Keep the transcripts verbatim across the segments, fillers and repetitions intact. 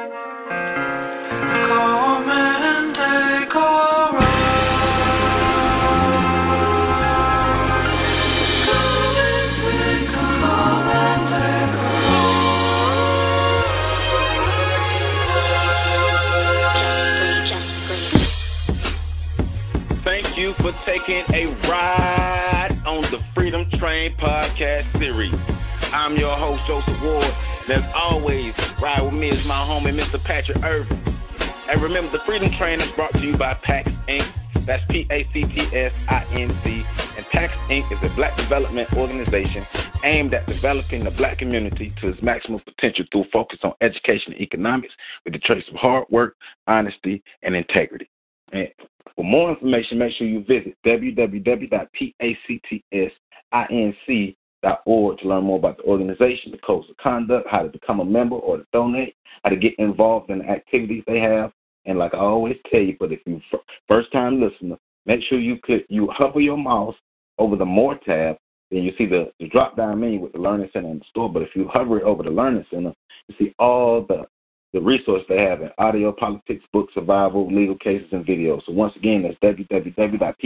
Come and take a Thank you for taking a ride on the Freedom Train podcast series. I'm your host, Joseph Ward. And as always, ride with me is my homie, Mister Patrick Irvin. And remember, the Freedom Train is brought to you by PAX Incorporated. That's P A C T S I N C. And PAX Incorporated is a black development organization aimed at developing the black community to its maximum potential through focus on education and economics with the trace of hard work, honesty, and integrity. And for more information, make sure you visit w w w dot pactsinc dot org to learn more about the organization, the codes of conduct, how to become a member or to donate, how to get involved in the activities they have. And like I always tell you, but if you first time listener, make sure you could you hover your mouse over the More tab, then you see the, the drop down menu with the Learning Center and the store. But if you hover it over the Learning Center, you see all the the resources they have in audio, politics, book, survival, legal cases, and videos. So once again, that's w w w dot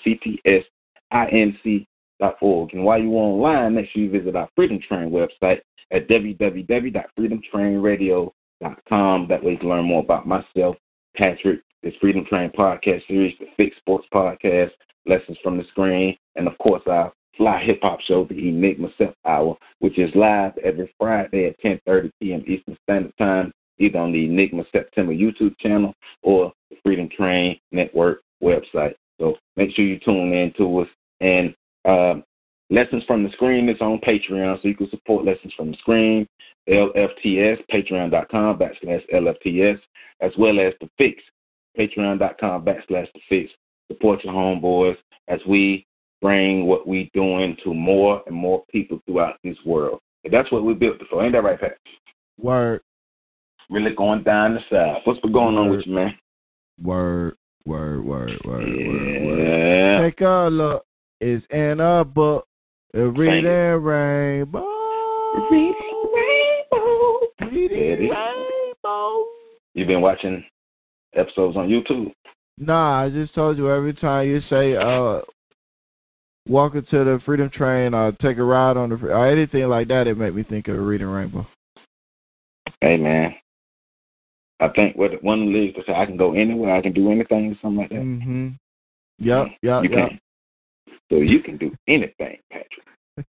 pactsinc dot org. And while you're online, make sure you visit our Freedom Train website at w w w dot freedom train radio dot com. That way you can learn more about myself, Patrick, this Freedom Train podcast series, the Fix Sports podcast, Lessons from the Screen, and of course our fly hip-hop show, the Enigma Set Hour, which is live every Friday at ten thirty p.m. Eastern Standard Time, either on the Enigma September YouTube channel or the Freedom Train Network website. So make sure you tune in to us. And uh, Lessons from the Screen is on Patreon, so you can support Lessons from the Screen, L F T S, patreon.com backslash LFTS, as well as the Fix, patreon.com backslash the Fix. Support your homeboys as we bring what we doing to more and more people throughout this world. And that's what we built it for. Ain't that right, Pat? Word. Really going down the south. What's been going on with you, man? Word, word, word, word, yeah. word, word. Take a look. It's in a book. Reading Rainbow. Reading Rainbow. Reading Rainbow. You been watching episodes on YouTube? Nah, I just told you every time you say uh, walk into the Freedom Train or take a ride on the or anything like that, it make me think of Reading Rainbow. Hey, man. I think what one of the lyrics to say, I can go anywhere, I can do anything, or something like that. Mm-hmm. Yep, yep, you yep. Can. So you can do anything, Patrick.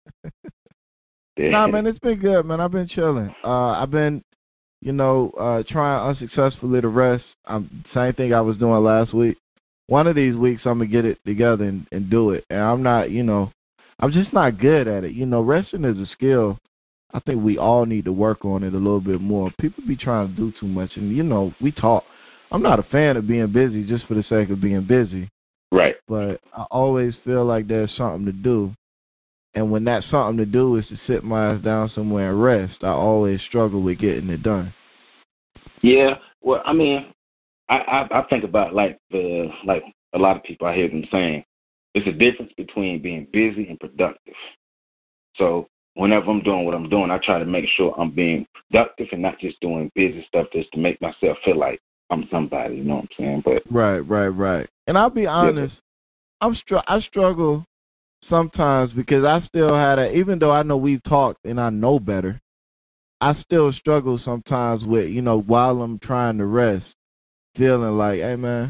Yeah. Nah, man, it's been good, man. I've been chilling. Uh, I've been, you know, uh, trying unsuccessfully to rest. Um, same thing I was doing last week. One of these weeks, I'm going to get it together and, and do it. And I'm not, you know, I'm just not good at it. You know, resting is a skill. I think we all need to work on it a little bit more. People be trying to do too much. And, you know, we talk. I'm not a fan of being busy just for the sake of being busy. Right. But I always feel like there's something to do. And when that something to do is to sit my ass down somewhere and rest, I always struggle with getting it done. Yeah. Well, I mean, I, I, I think about like the like a lot of people I hear them saying, there's a difference between being busy and productive. So whenever I'm doing what I'm doing, I try to make sure I'm being productive and not just doing busy stuff just to make myself feel like I'm somebody, you know what I'm saying? But right, right, right. And I'll be honest, yeah, I'm str- I struggle sometimes because I still had a, even though I know we've talked and I know better, I still struggle sometimes with, you know, while I'm trying to rest, feeling like, hey, man,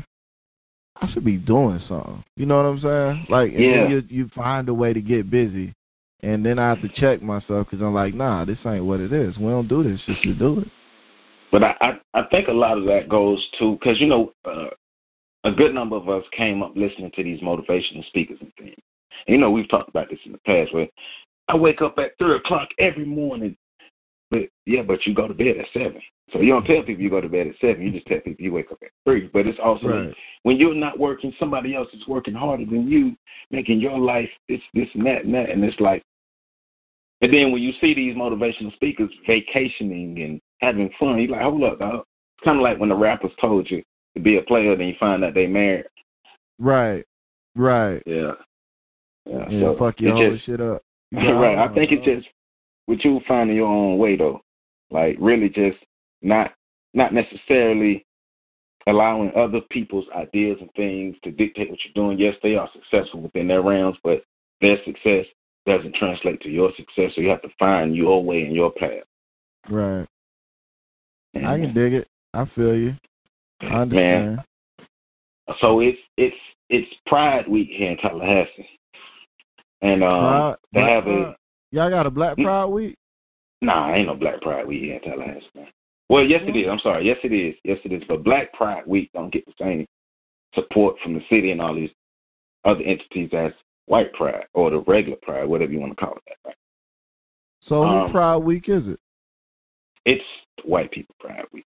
I should be doing something. You know what I'm saying? Like, and yeah. then you, you find a way to get busy, and then I have to check myself because I'm like, nah, this ain't what it is. We don't do this just to do it. But I, I, I think a lot of that goes to, because, you know, uh, a good number of us came up listening to these motivational speakers and things. And, you know, we've talked about this in the past where I wake up at three o'clock every morning. But, yeah, but you go to bed at seven. So you don't tell people you go to bed at seven. You just tell people you wake up at three. But it's also right. like when you're not working, somebody else is working harder than you, making your life this, this, and that, and that. And it's like, and then when you see these motivational speakers vacationing and having fun, you're like, hold up, dog. It's kind of like when the rappers told you to be a player, then you find out they married. Right, right. Yeah. Yeah, yeah so fuck your whole just, shit up. Right. I think it's just with you finding your own way, though. Like, really just not not necessarily allowing other people's ideas and things to dictate what you're doing. Yes, they are successful within their realms, but their success doesn't translate to your success, so you have to find your way and your path. Right. And, I can dig it. I feel you. I understand. Man, so it's it's it's Pride Week here in Tallahassee, and um, Pride, they Black have Pride. a Y'all got a Black Pride Week? Nah, ain't no Black Pride Week here in Tallahassee, man. Well, yes it is. I'm sorry. Yes it is. Yes it is. But Black Pride Week don't get the same support from the city and all these other entities as White Pride or the regular Pride, whatever you want to call it. That, right? So um, who Pride Week is it? It's White People Pride Week.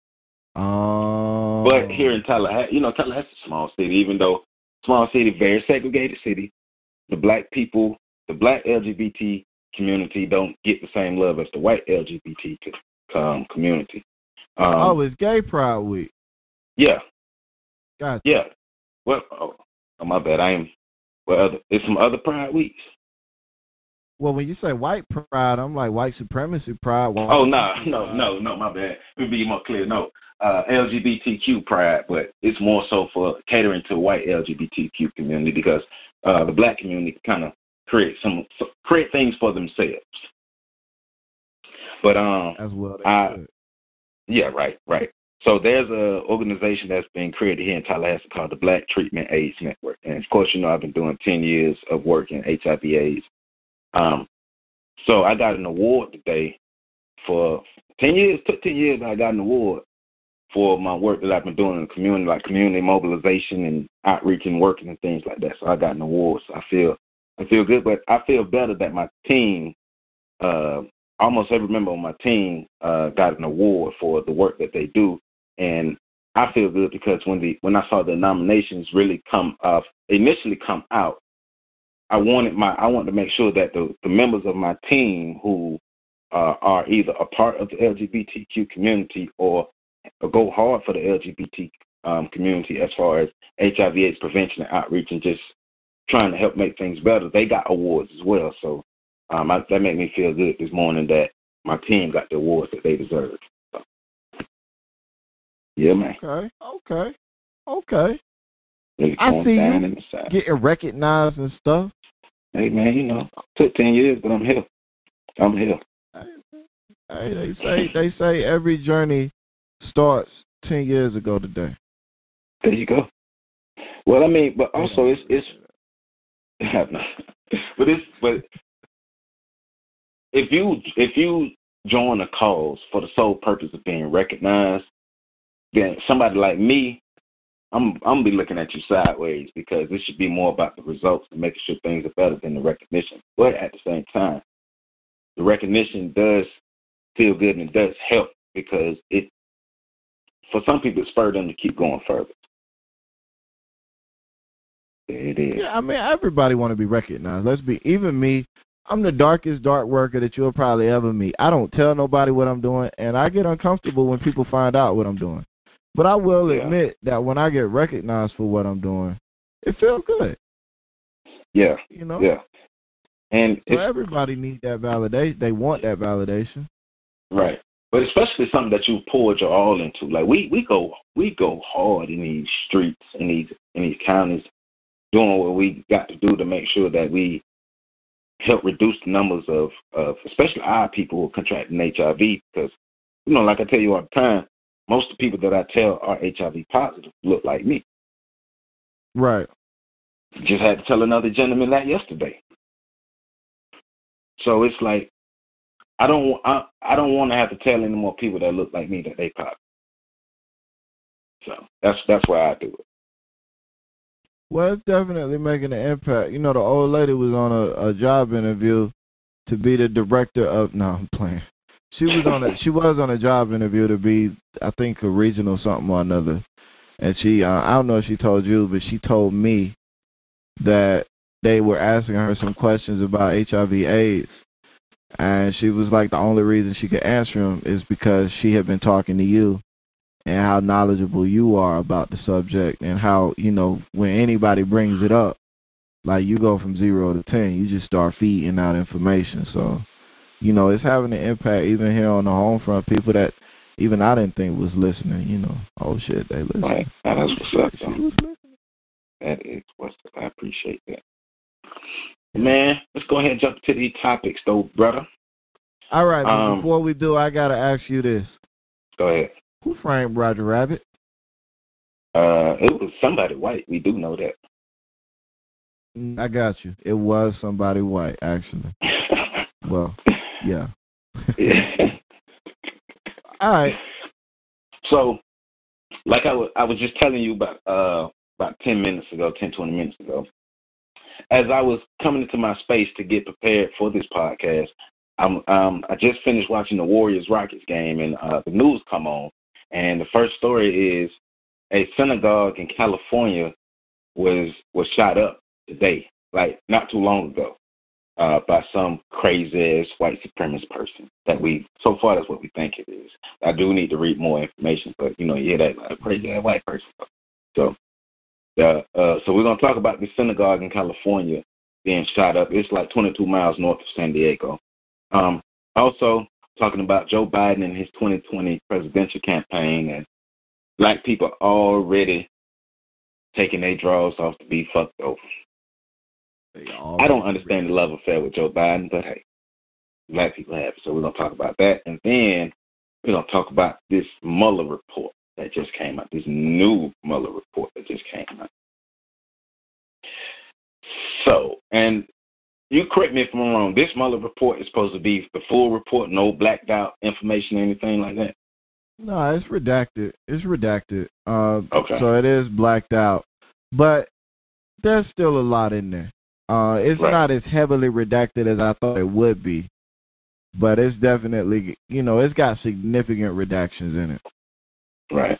Oh. But here in Tallahassee, you know, Tallahassee is a small city, even though small city, very segregated city, the black people, the black L G B T community don't get the same love as the white L G B T um, community. Um, oh, it's Gay Pride Week. Yeah. Gotcha. Yeah. Well, oh, oh my bad. I am. Well, other, there's some other Pride weeks. Well, when you say white pride, I'm like white supremacy pride. White oh no, no, no, no. My bad. Let me be more clear. No, uh, L G B T Q pride, but it's more so for catering to the white L G B T Q community because uh, the black community kind of create some create things for themselves. But um, as well. I, yeah, right, right. So there's a organization that's been created here in Tallahassee called the Black Treatment AIDS Network, and of course, you know I've been doing ten years of work in H I V AIDS. Um, so I got an award today for ten years. Took ten years. I got an award for my work that I've been doing in the community, like community mobilization and outreach and working and things like that. So I got an award. So I feel I feel good, but I feel better that my team, uh, almost every member on my team, uh, got an award for the work that they do, and I feel good because when the when I saw the nominations really come uh, initially come out. I wanted my I wanted to make sure that the, the members of my team who uh, are either a part of the L G B T Q community or, or go hard for the L G B T um, community as far as H I V AIDS prevention and outreach and just trying to help make things better, they got awards as well. So um, I, that made me feel good this morning that my team got the awards that they deserve. So, yeah, man. Okay, okay, okay. I see you getting recognized and stuff. Hey, man, you know, took ten years, but I'm here. I'm here. Hey, they say they say every journey starts ten years ago today. There you go. Well, I mean, but also it's it's, but it's but if you if you join a cause for the sole purpose of being recognized, then somebody like me. I'm I'm gonna be looking at you sideways because it should be more about the results and making sure things are better than the recognition. But at the same time, the recognition does feel good and it does help because it, for some people, it spurred them to keep going further. There it is. Yeah, I mean, everybody want to be recognized. Let's be, even me, I'm the darkest dark worker that you'll probably ever meet. I don't tell nobody what I'm doing, and I get uncomfortable when people find out what I'm doing. But I will yeah. admit that when I get recognized for what I'm doing, it feels good. Yeah. You know? Yeah. And so everybody needs that validation. They want that validation. Right. But especially something that you poured your all into. Like we, we go we go hard in these streets, in these in these counties, doing what we got to do to make sure that we help reduce the numbers of, of especially our people who are contracting H I V because, you know, like I tell you all the time, most of the people that I tell are H I V positive look like me. Right. Just had to tell another gentleman that yesterday. So it's like I don't I, I don't want to have to tell any more people that look like me that they positive. So that's that's why I do it. Well, it's definitely making an impact. You know, the old lady was on a, a job interview to be the director of. No, I'm playing. She was on a she was on a job interview to be, I think, a regional something or another. And she, uh, I don't know if she told you, but she told me that they were asking her some questions about H I V AIDS, and she was like, the only reason she could answer them is because she had been talking to you and how knowledgeable you are about the subject and how, you know, when anybody brings it up, like you go from zero to ten, you just start feeding out information. So, you know, it's having an impact even here on the home front. People that even I didn't think was listening. You know, oh shit, they listen. Right, now, that's what's up. She was listening. That is what's up. I appreciate that. Man, let's go ahead and jump to these topics, though, brother. All right, um, but before we do, I gotta ask you this. Go ahead. Who framed Roger Rabbit? Uh, it was somebody white. We do know that. I got you. It was somebody white, actually. Well, yeah. Yeah. All right. So, like I was, I was just telling you about uh, about ten minutes ago, ten, twenty minutes ago, as I was coming into my space to get prepared for this podcast, I'm, um, I just finished watching the Warriors-Rockets game, and uh, the news come on, and the first story is a synagogue in California was was shot up today, like not too long ago, uh, by some crazy-ass white supremacist person that we, so far that's what we think it is. I do need to read more information, but, you know, yeah, that like, crazy-ass white person. So, uh, uh, so we're going to talk about the synagogue in California being shot up. It's like twenty-two miles north of San Diego. Um, also, talking about Joe Biden and his twenty twenty presidential campaign, and black people already taking their draws off to be fucked over. I don't understand the love affair with Joe Biden, but hey, black people have it. So we're going to talk about that. And then we're going to talk about this Mueller report that just came out, this new Mueller report that just came out. So, and you correct me if I'm wrong, this Mueller report is supposed to be the full report, no blacked out information, anything like that? No, it's redacted. It's redacted. Uh, okay. So it is blacked out. But there's still a lot in there. Uh, it's right. not as heavily redacted as I thought it would be. But it's definitely, you know, it's got significant redactions in it. Right.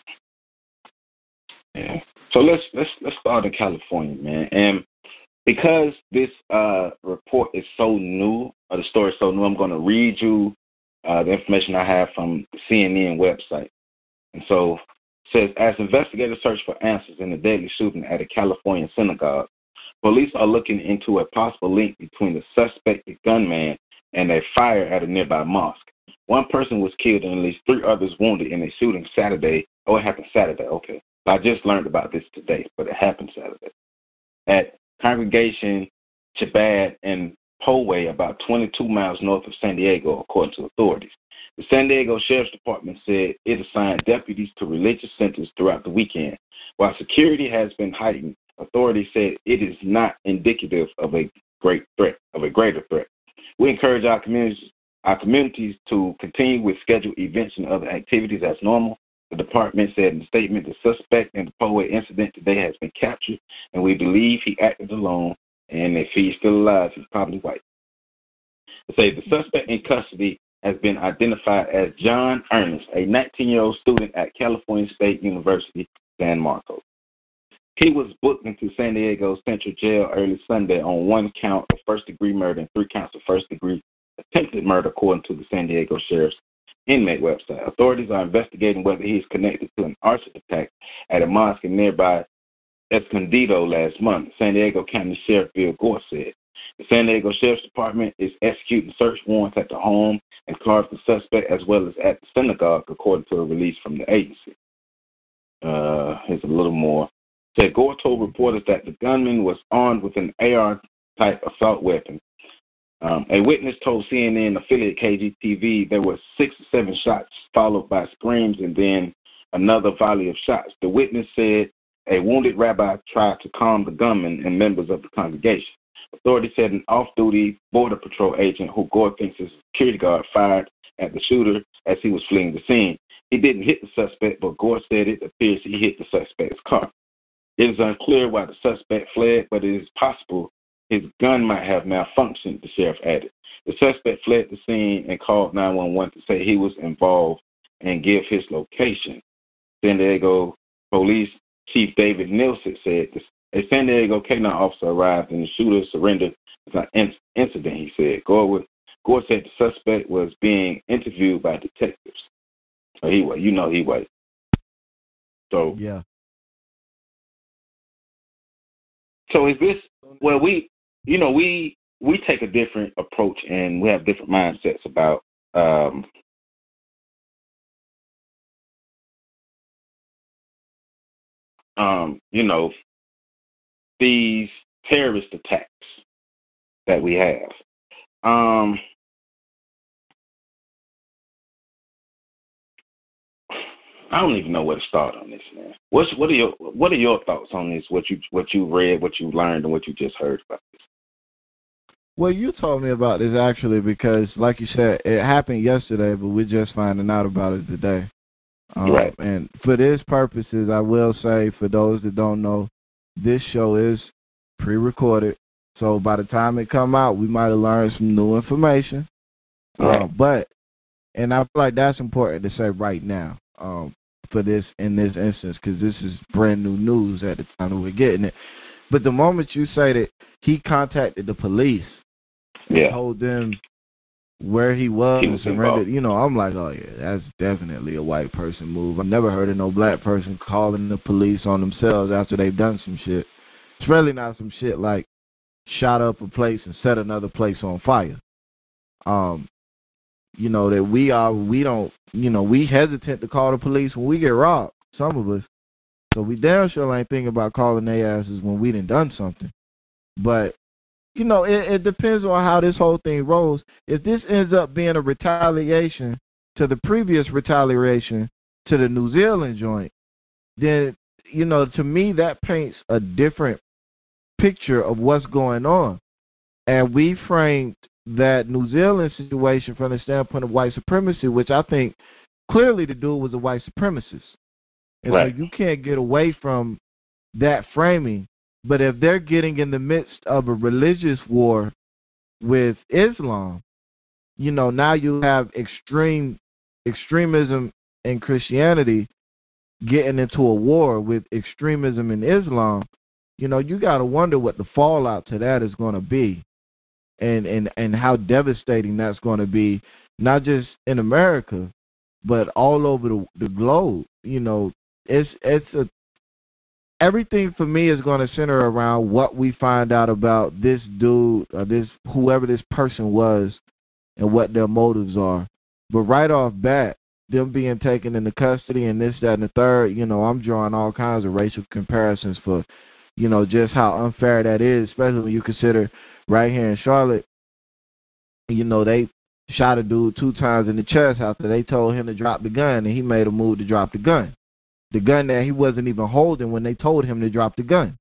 Yeah. So let's let's let's start in California, man. And because this uh, report is so new, or the story is so new, I'm going to read you uh, the information I have from the C N N website. And so it says, as investigators search for answers in the deadly shooting at a California synagogue, police are looking into a possible link between the suspected gunman and a fire at a nearby mosque. One person was killed and at least three others wounded in a shooting Saturday. Oh, it happened Saturday. Okay. I just learned about this today, but it happened Saturday. At Congregation Chabad and Poway, about twenty-two miles north of San Diego, according to authorities. The San Diego Sheriff's Department said it assigned deputies to religious centers throughout the weekend. While security has been heightened, authorities said it is not indicative of a great threat, of a greater threat. We encourage our communities, our communities to continue with scheduled events and other activities as normal. The department said in a statement, the suspect in the Poway incident today has been captured, and we believe he acted alone, and if he's still alive, he's probably white. They say the suspect in custody has been identified as John Ernest, a nineteen-year-old student at California State University, San Marcos. He was booked into San Diego Central Jail early Sunday on one count of first-degree murder and three counts of first-degree attempted murder, according to the San Diego Sheriff's inmate website. Authorities are investigating whether he is connected to an arson attack at a mosque in nearby Escondido last month, San Diego County Sheriff Bill Gore said. The San Diego Sheriff's Department is executing search warrants at the home and car of the suspect as well as at the synagogue, according to a release from the agency. Uh, here's a little more. Said Gore told reporters that the gunman was armed with an A R-type assault weapon. Um, a witness told C N N affiliate K G T V there were six or seven shots followed by screams and then another volley of shots. The witness said a wounded rabbi tried to calm the gunman and members of the congregation. Authorities said an off-duty Border Patrol agent who Gore thinks is a security guard fired at the shooter as he was fleeing the scene. He didn't hit the suspect, but Gore said it appears he hit the suspect's car. It is unclear why the suspect fled, but it is possible his gun might have malfunctioned, the sheriff added. The suspect fled the scene and called nine one one to say he was involved and give his location. San Diego Police Chief David Nielsen said this, a San Diego K nine officer arrived and the shooter surrendered without incident, he said. Gore, was, Gore said the suspect was being interviewed by detectives. So he was, you know he was. So, yeah. So is this, well, we, you know, we we take a different approach and we have different mindsets about um, um, you know, these terrorist attacks that we have. Um, I don't even know where to start on this, man. What's what are your what are your thoughts on this? What you what you read, what you learned, and what you just heard about this? Well, you told me about this actually because, like you said, it happened yesterday, but we're just finding out about it today. Um, right. And for this purposes, I will say, for those that don't know, this show is pre-recorded. So by the time it come out, we might have learned some new information. Right. Uh, but, and I feel like that's important to say right now um, for this, in this instance, because this is brand new news at the time that we're getting it. But the moment you say that he contacted the police, yeah. told them where he was, he and was surrendered, involved. you know, I'm like, oh, yeah, that's definitely a white person move. I've never heard of no black person calling the police on themselves after they've done some shit. It's really not some shit like shot up a place and set another place on fire. Um, you know, that we are, we don't, you know, we hesitant to call the police when we get robbed, some of us. So we damn sure ain't thinking about calling their asses when we done done something. But you know, it, it depends on how this whole thing rolls. If this ends up being a retaliation to the previous retaliation to the New Zealand joint, then, you know, to me that paints a different picture of what's going on. And we framed that New Zealand situation from the standpoint of white supremacy, which I think clearly the dude was a white supremacist. And right. so you can't get away from that framing. But if they're getting in the midst of a religious war with Islam, you know, now you have extreme extremism in Christianity getting into a war with extremism in Islam. You know, you got to wonder what the fallout to that is going to be, and, and, and how devastating that's going to be, not just in America, but all over the, the globe. You know, it's it's a everything for me is going to center around what we find out about this dude or this whoever this person was and what their motives are. But right off bat, them being taken into custody and this, that, and the third, you know, I'm drawing all kinds of racial comparisons for, you know, just how unfair that is, especially when you consider right here in Charlotte, you know, they shot a dude two times in the chest after they told him to drop the gun, and he made a move to drop the gun. The gun that he wasn't even holding when they told him to drop the gun.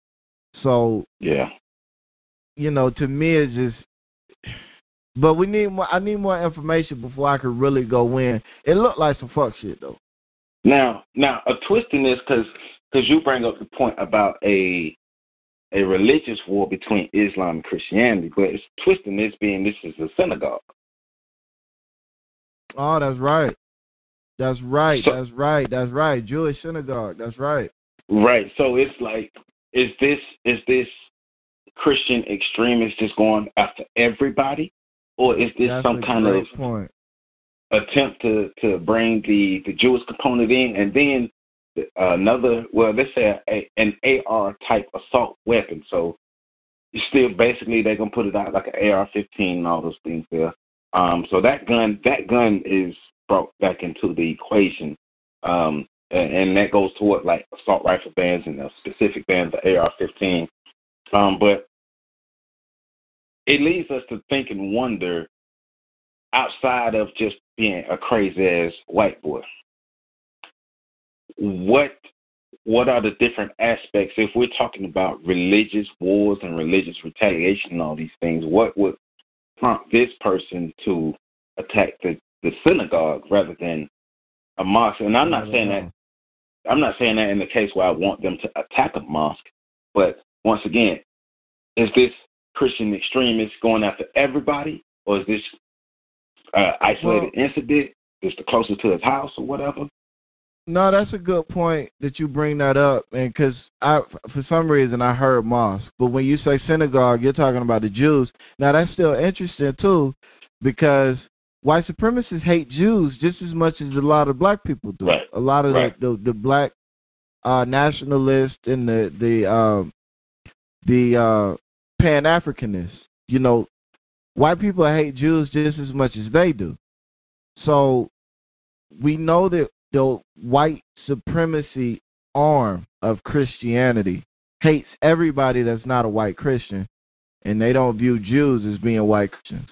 So, yeah, you know, to me it's just, but we need more, I need more information before I could really go in. It looked like some fuck shit, though. Now, now a twist in this, because because you bring up the point about a a religious war between Islam and Christianity, but it's twisting this being this is a synagogue. Oh, that's right. That's right. So, that's right. That's right. Jewish synagogue. That's right. Right. So it's like, is this is this Christian extremists just going after everybody, or is this that's some kind of point. attempt to, to bring the, the Jewish component in, and then another, well, let's say a, an A R type assault weapon. So it's still basically they're gonna put it out like an A R fifteen and all those things there. Um, so that gun that gun is brought back into the equation, um, and, and that goes toward like assault rifle bands and the specific bands, the A R fifteen. Um, but it leads us to think and wonder outside of just being a crazy ass white boy. What what are the different aspects if we're talking about religious wars and religious retaliation and all these things? What would prompt this person to attack the, the synagogue rather than a mosque? And I'm not saying that I'm not saying that in the case where I want them to attack a mosque, but once again, is this Christian extremist going after everybody, or is this uh, isolated well, incident? Is the closest to his house or whatever? No, that's a good point that you bring that up, and because I, for some reason, I heard mosque, but when you say synagogue, you're talking about the Jews. Now that's still interesting too, because white supremacists hate Jews just as much as a lot of black people do. Right. A lot of right. the, the the black uh, nationalists and the the um, the uh, Pan-Africanists, you know, white people hate Jews just as much as they do. So we know that the white supremacy arm of Christianity hates everybody that's not a white Christian, and they don't view Jews as being white Christians.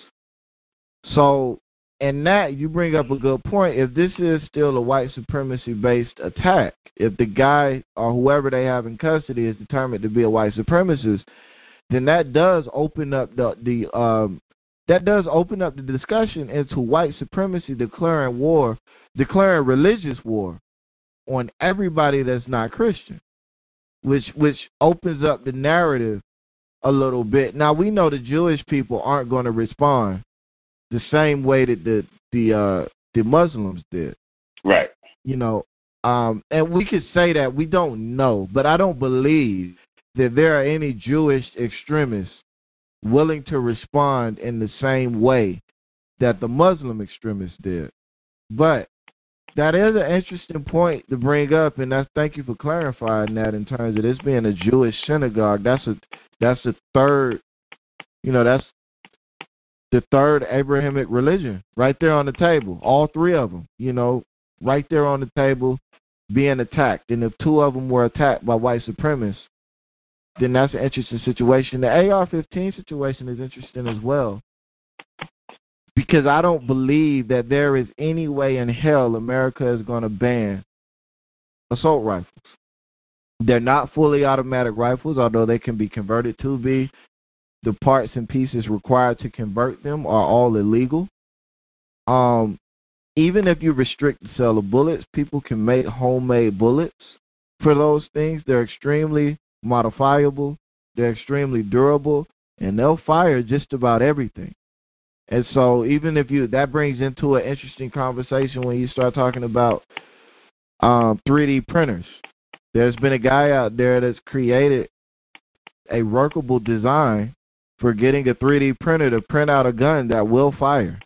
So, in that, you bring up a good point. If this is still a white supremacy-based attack, if the guy or whoever they have in custody is determined to be a white supremacist, then that does open up the the um that does open up the discussion into white supremacy declaring war, declaring religious war on everybody that's not Christian, which which opens up the narrative a little bit. Now, we know the Jewish people aren't going to respond the same way that the the uh, the Muslims did. Right. You know, um, and we could say that we don't know, but I don't believe that there are any Jewish extremists willing to respond in the same way that the Muslim extremists did. But that is an interesting point to bring up, and that's, thank you for clarifying that in terms of this being a Jewish synagogue. That's a that's the third, you know, that's the third Abrahamic religion right there on the table. All three of them, you know, right there on the table being attacked. And if two of them were attacked by white supremacists, then that's an interesting situation. The A R fifteen situation is interesting as well, because I don't believe that there is any way in hell America is going to ban assault rifles. They're not fully automatic rifles, although they can be converted to be. The parts and pieces required to convert them are all illegal. Um, even if you restrict the sale of bullets, people can make homemade bullets for those things. They're extremely modifiable, they're extremely durable, and they'll fire just about everything. And so even if you, that brings into an interesting conversation when you start talking about um, three D printers. There's been a guy out there that's created a workable design for getting a three D printer to print out a gun that will fire.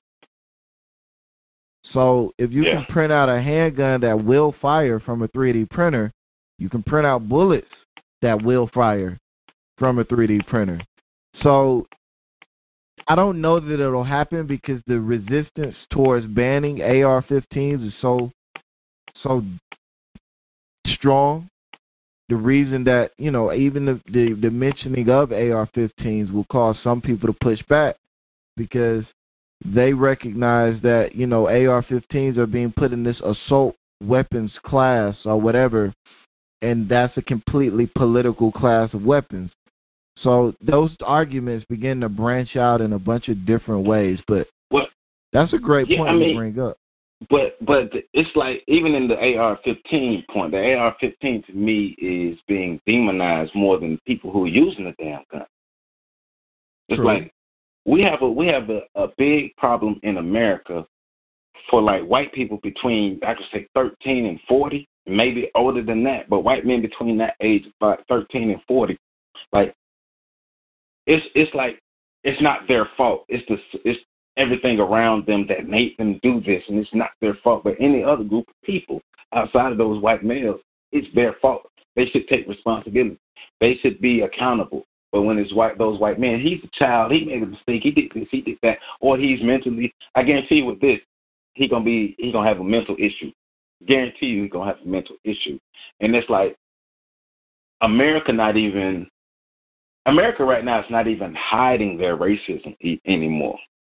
So if you yeah. can print out a handgun that will fire from a three D printer, you can print out bullets that will fire from a three D printer. So I don't know that it'll happen because the resistance towards banning A R fifteens is so so strong. The reason that, you know, even the, the, the mentioning of A R fifteens will cause some people to push back because they recognize that, you know, A R fifteens are being put in this assault weapons class or whatever, and that's a completely political class of weapons. So those arguments begin to branch out in a bunch of different ways. But well, that's a great yeah, point I mean, to bring up. But but it's like, even in the A R fifteen point, the A R fifteen to me is being demonized more than people who are using the damn gun. It's True. like we have a we have a, a big problem in America for like white people between, I could say, thirteen and forty, maybe older than that, but white men between that age, about thirteen and forty, like it's it's like it's not their fault. It's the it's everything around them that made them do this, and it's not their fault. But any other group of people outside of those white males, it's their fault. They should take responsibility. They should be accountable. But when it's white, those white men, he's a child. He made a mistake. He did this. He did that. Or he's mentally. I guarantee you with this, he gonna be. He gonna have a mental issue. Guarantee you, he's gonna have a mental issue. And it's like America not even. America right now is not even hiding their racism e- anymore.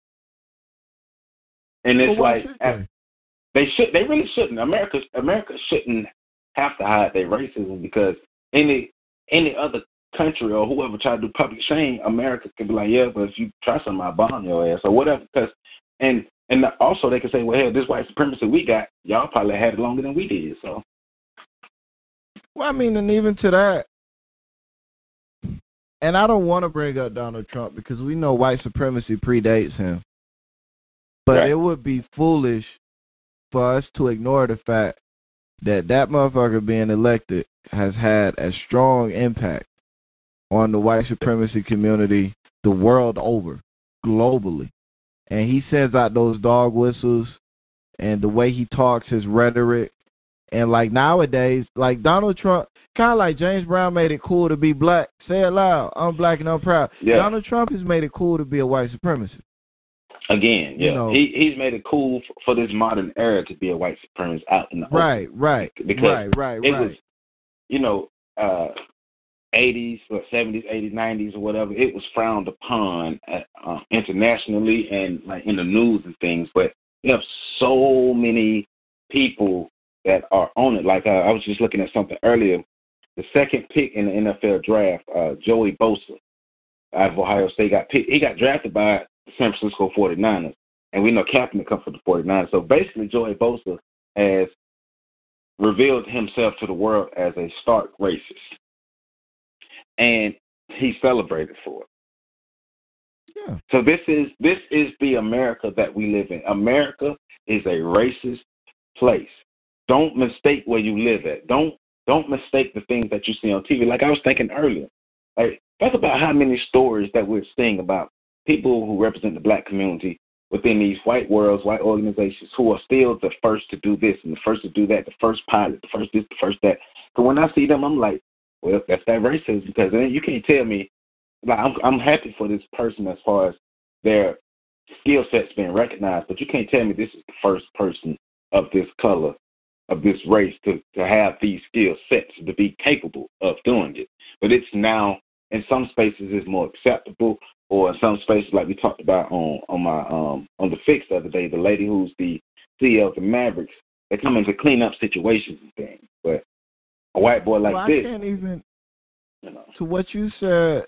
And it's well, like they? they should. They really shouldn't. America. America shouldn't have to hide their racism, because any any other country or whoever try to do public shame, America could be like, yeah, but if you try something, I'll bomb your ass or whatever. Because and and also they could say, well, hey, this white supremacy we got, y'all probably had it longer than we did. So. Well, I mean, and even to that, and I don't want to bring up Donald Trump because we know white supremacy predates him. But right. It would be foolish for us to ignore the fact that that motherfucker being elected has had a strong impact on the white supremacy community the world over, globally. And he sends out those dog whistles, and the way he talks, his rhetoric. And like nowadays, like Donald Trump, kind of like James Brown made it cool to be black. Say it loud. I'm black and I'm proud. Yeah. Donald Trump has made it cool to be a white supremacist. Again, yeah, you know, he he's made it cool for, for this modern era to be a white supremacist out in the right, open. right, because right, right, it right. was you know, uh, eighties or seventies, eighties, nineties or whatever, it was frowned upon uh, uh, internationally and like in the news and things. But you have so many people that are on it. Like uh, I was just looking at something earlier. The second pick in the N F L draft, uh, Joey Bosa out of Ohio State got picked. He got drafted by the San Francisco forty-niners, and we know Kaepernick comes from the forty-niners. So basically, Joey Bosa has revealed himself to the world as a stark racist, and he celebrated for it. Yeah. So this is this is the America that we live in. America is a racist place. Don't mistake where you live at. Don't don't mistake the things that you see on T V. Like I was thinking earlier, like think about how many stories that we're seeing about people who represent the black community within these white worlds, white organizations who are still the first to do this and the first to do that, the first pilot, the first this, the first that. So when I see them, I'm like, well, that's that racism, because then you can't tell me. Like I'm, I'm happy for this person as far as their skill sets being recognized, but you can't tell me this is the first person of this color, of this race, to, to have these skill sets, to be capable of doing it. But it's now, in some spaces, it's more acceptable, or in some spaces, like we talked about on on my um on the Fix the other day, the lady who's the C E O of the Mavericks, they come in to clean up situations and things. But a white boy like well, this, I can't even. You know, to what you said.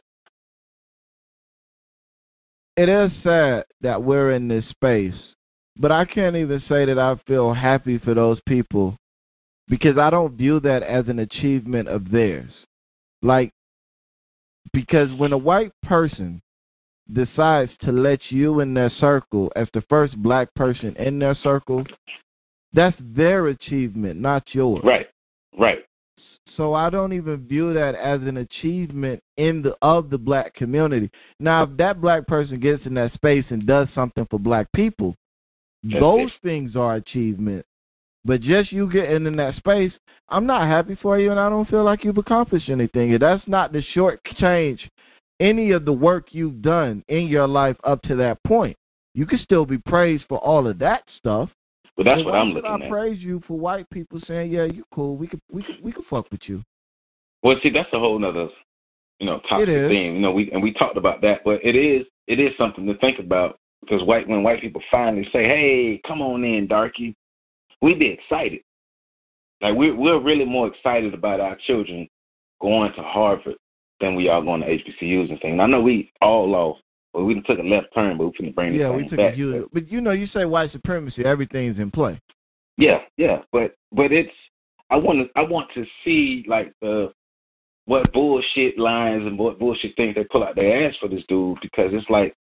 It is sad that we're in this space, but I can't even say that I feel happy for those people because I don't view that as an achievement of theirs. Like, because when a white person decides to let you in their circle as the first black person in their circle, that's their achievement, not yours. Right, right. So I don't even view that as an achievement in the of the black community. Now, if that black person gets in that space and does something for black people, That's those it. things are achievement. But just you getting in that space, I'm not happy for you, and I don't feel like you've accomplished anything. And that's not to shortchange any of the work you've done in your life up to that point. You can still be praised for all of that stuff. But that's well, what I'm looking I at. I praise you for white people saying, "Yeah, you cool. We could, we could, we could fuck with you." Well, see, that's a whole nother, you know, toxic thing. You know, we and we talked about that, but it is, it is something to think about because white when white people finally say, "Hey, come on in, darky," we be excited. Like we're we're really more excited about our children going to Harvard than we are going to H B C Us and things. And I know we all lost. Well, we took a left turn, but we couldn't bring yeah, this we thing took back. a huge, but you know, you say white supremacy, everything's in play. Yeah, yeah, but but it's I want to I want to see like the what bullshit lines and what bullshit things they pull out their ass for this dude, because it's like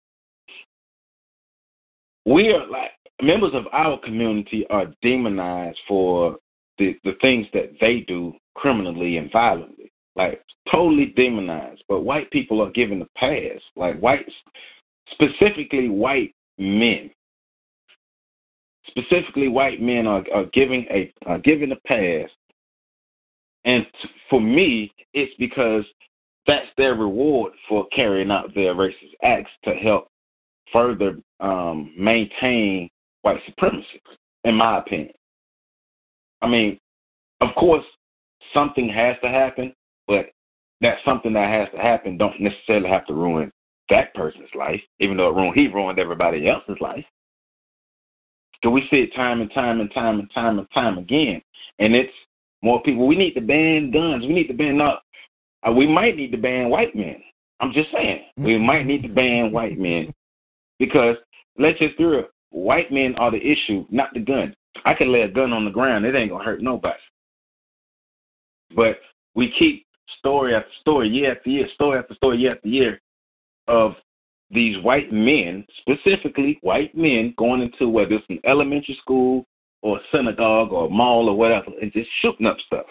we are like members of our community are demonized for the the things that they do criminally and violently. Like totally demonized, but white people are given a pass. Like whites, specifically white men, specifically white men are, are giving a are given a pass. And t- for me, it's because that's their reward for carrying out their racist acts to help further um, maintain white supremacy, in my opinion. I mean, of course, something has to happen, but that something that has to happen don't necessarily have to ruin that person's life, even though it ruined, he ruined everybody else's life. So we see it time and time and time and time and time again. And it's more people. We need to ban guns. We need to ban not. Uh, we might need to ban white men. I'm just saying. We might need to ban white men because let's just be real. White men are the issue, not the gun. I can lay a gun on the ground. It ain't going to hurt nobody. But we keep story after story, year after year, story after story, year after year of these white men, specifically white men, going into whether it's an elementary school or a synagogue or a mall or whatever, and just shooting up stuff.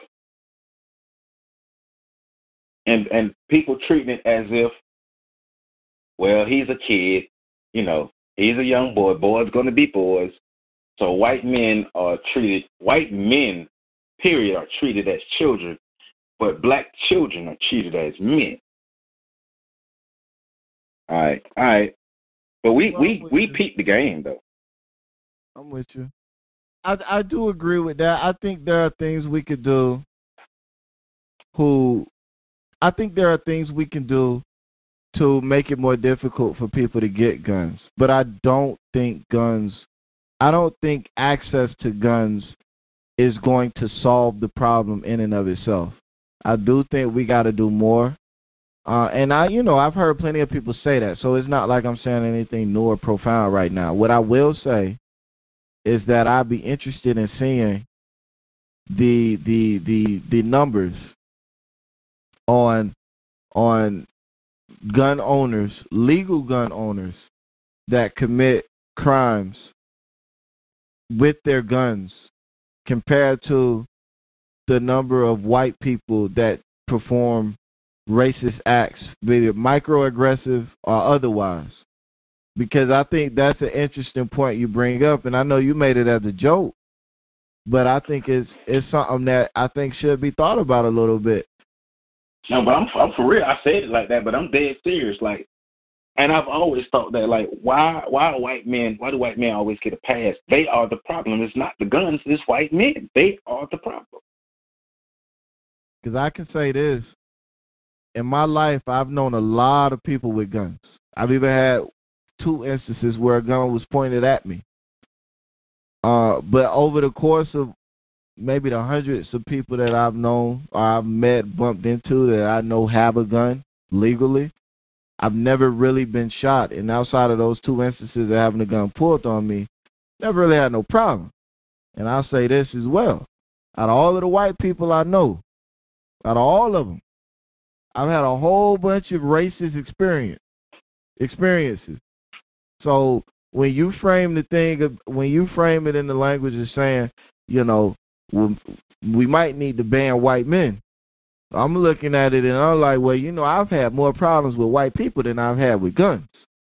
And and people treating it as if, well, he's a kid, you know, he's a young boy, boys going to be boys. So white men are treated, white men, period, are treated as children, but black children are treated as men. All right, all right. But we, well, we, we peeped the game, though. I'm with you. I, I do agree with that. I think there are things we could do who I think there are things we can do to make it more difficult for people to get guns. But I don't think guns, I don't think access to guns is going to solve the problem in and of itself. I do think we got to do more. Uh, and, I, you know, I've heard plenty of people say that, so it's not like I'm saying anything new or profound right now. What I will say is that I'd be interested in seeing the the the the numbers on on gun owners, legal gun owners that commit crimes with their guns compared to the number of white people that perform racist acts, be it microaggressive or otherwise. Because I think that's an interesting point you bring up, and I know you made it as a joke, but I think it's it's something that I think should be thought about a little bit. No, but I'm, I'm for real. I said it like that, but I'm dead serious. Like, and I've always thought that, like, why why white men, why do white men always get a pass? They are the problem. It's not the guns. It's white men. They are the problem. Because I can say this. In my life, I've known a lot of people with guns. I've even had two instances where a gun was pointed at me. Uh, but over the course of maybe the hundreds of people that I've known or I've met, bumped into that I know have a gun legally, I've never really been shot. And outside of those two instances of having a gun pulled on me, never really had no problem. And I'll say this as well. Out of all of the white people I know, out of all of them, I've had a whole bunch of racist experience experiences. So when you frame the thing, of, when you frame it in the language of saying, you know, we, we might need to ban white men, I'm looking at it and I'm like, well, you know, I've had more problems with white people than I've had with guns.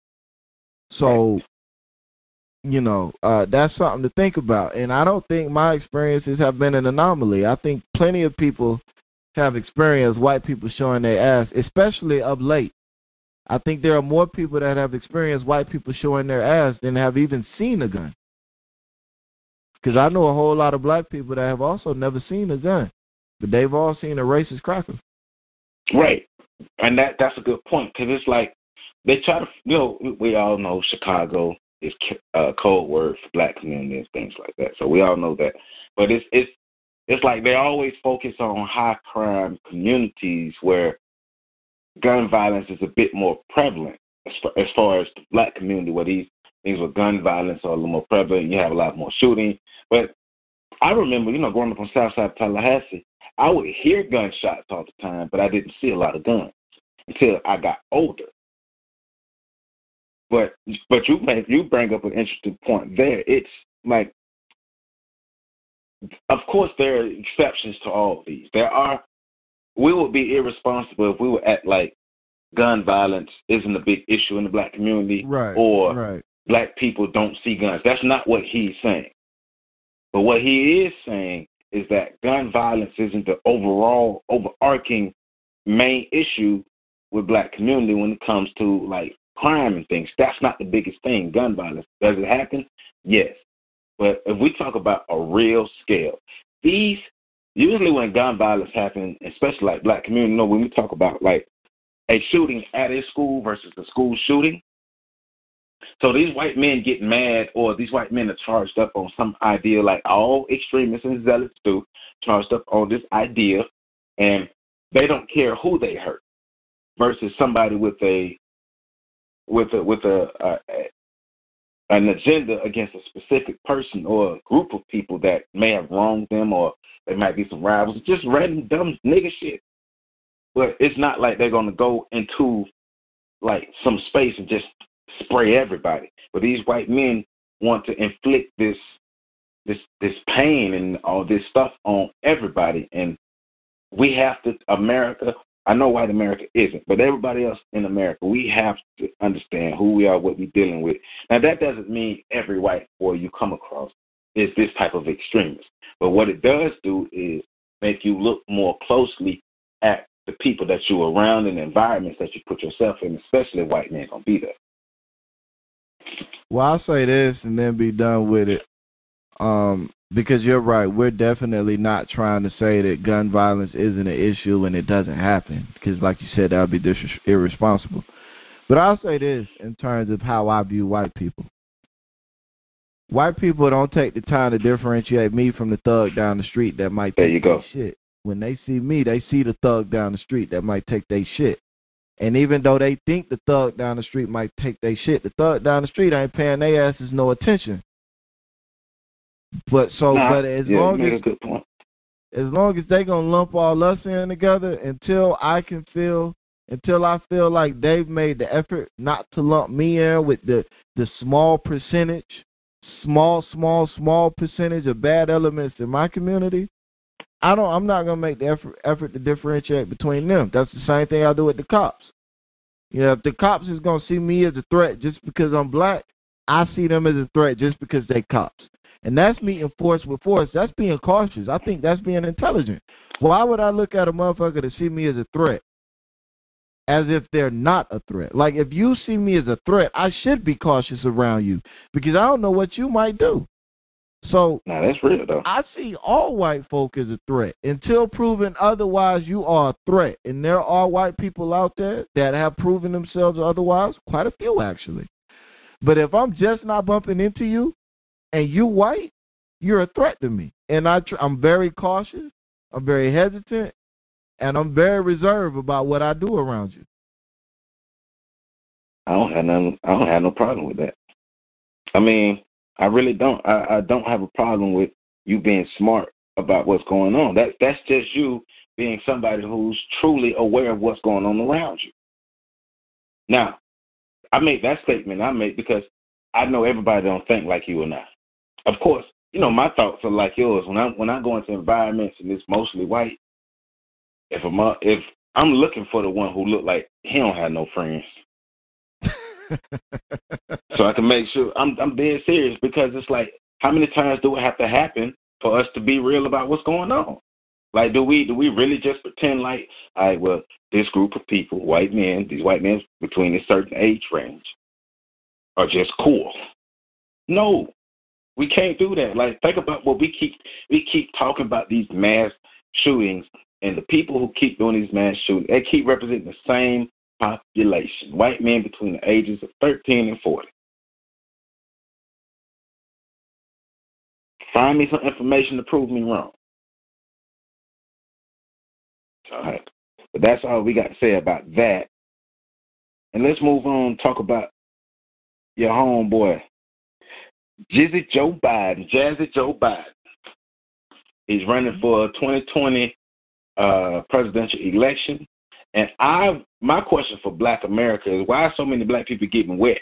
So, you know, uh, that's something to think about. And I don't think my experiences have been an anomaly. I think plenty of people have experienced white people showing their ass, especially of late. I think there are more people that have experienced white people showing their ass than have even seen a gun. Because I know a whole lot of black people that have also never seen a gun, but they've all seen a racist cracker. Right. And that that's a good point, because it's like they try to, you know, we all know Chicago is a code word for black community and things like that. So we all know that. But it's it's it's like they always focus on high crime communities where gun violence is a bit more prevalent as far as, far as the black community, where these things with gun violence are a little more prevalent. You have a lot more shooting. But I remember, you know, growing up on South Side of Tallahassee, I would hear gunshots all the time, but I didn't see a lot of guns until I got older. But but you make, you bring up an interesting point there. It's like, of course, there are exceptions to all of these. There are. We would be irresponsible if we were act like gun violence isn't a big issue in the black community, right, or right. black people don't see guns. That's not what he's saying. But what he is saying is that gun violence isn't the overall, overarching main issue with black community when it comes to, like, crime and things. That's not the biggest thing, gun violence. Does it happen? Yes. But if we talk about a real scale, these, usually when gun violence happens, especially like black community, you know, when we talk about, like, a shooting at a school versus a school shooting, so these white men get mad, or these white men are charged up on some idea, like all extremists and zealots do, charged up on this idea, and they don't care who they hurt, versus somebody with a with a with a, a, a an agenda against a specific person or a group of people that may have wronged them, or there might be some rivals, just random dumb nigga shit. But it's not like they're gonna go into like some space and just spray everybody. But these white men want to inflict this this this pain and all this stuff on everybody. And we have to, America, I know white America isn't, but everybody else in America, we have to understand who we are, what we're dealing with. Now, that doesn't mean every white boy you come across is this type of extremist. But what it does do is make you look more closely at the people that you're around and the environments that you put yourself in, especially if white men gonna be there. Well, I'll say this and then be done with it. Um, Because you're right. We're definitely not trying to say that gun violence isn't an issue and it doesn't happen. Because, like you said, that would be dis- irresponsible. But I'll say this in terms of how I view white people. White people don't take the time to differentiate me from the thug down the street that might take their shit. When they see me, they see the thug down the street that might take their shit. And even though they think the thug down the street might take their shit, the thug down the street ain't paying their asses no attention. But so, nah, but as yeah, long as as long as they gonna lump all us in together, until I can feel, until I feel like they've made the effort not to lump me in with the the small percentage, small, small, small percentage of bad elements in my community, I don't. I'm not gonna make the effort effort to differentiate between them. That's the same thing I do with the cops. You know, if the cops is gonna see me as a threat just because I'm black, I see them as a threat just because they cops. And that's meeting force with force. That's being cautious. I think that's being intelligent. Why would I look at a motherfucker to see me as a threat as if they're not a threat? Like, if you see me as a threat, I should be cautious around you because I don't know what you might do. So nah, that's real, though. I see all white folk as a threat. Until proven otherwise, you are a threat. And there are white people out there that have proven themselves otherwise, quite a few actually. But if I'm just not bumping into you, and you white, you're a threat to me. And I tr- I'm very cautious, I'm very hesitant, and I'm very reserved about what I do around you. I don't have none, I don't have no problem with that. I mean, I really don't. I, I don't have a problem with you being smart about what's going on. That that's just you being somebody who's truly aware of what's going on around you. Now, I made that statement I made because I know everybody don't think like you and I. Of course, you know, my thoughts are like yours. When I when I go into environments and it's mostly white, if I'm if I'm looking for the one who look like he don't have no friends, so I can make sure I'm I'm being serious because it's like, how many times do it have to happen for us to be real about what's going on? Like, do we do we really just pretend like, all right, well, this group of people, white men, these white men between a certain age range, are just cool? No. We can't do that. Like, think about what we keep we keep talking about, these mass shootings, and the people who keep doing these mass shootings, they keep representing the same population, white men between the ages of thirteen and forty. Find me some information to prove me wrong. All right. But that's all we got to say about that. And let's move on, talk about your homeboy, Jizzy Joe Biden, Jazzy Joe Biden. He's running for a twenty twenty uh, presidential election. And I, my question for black America is, why are so many black people getting wet?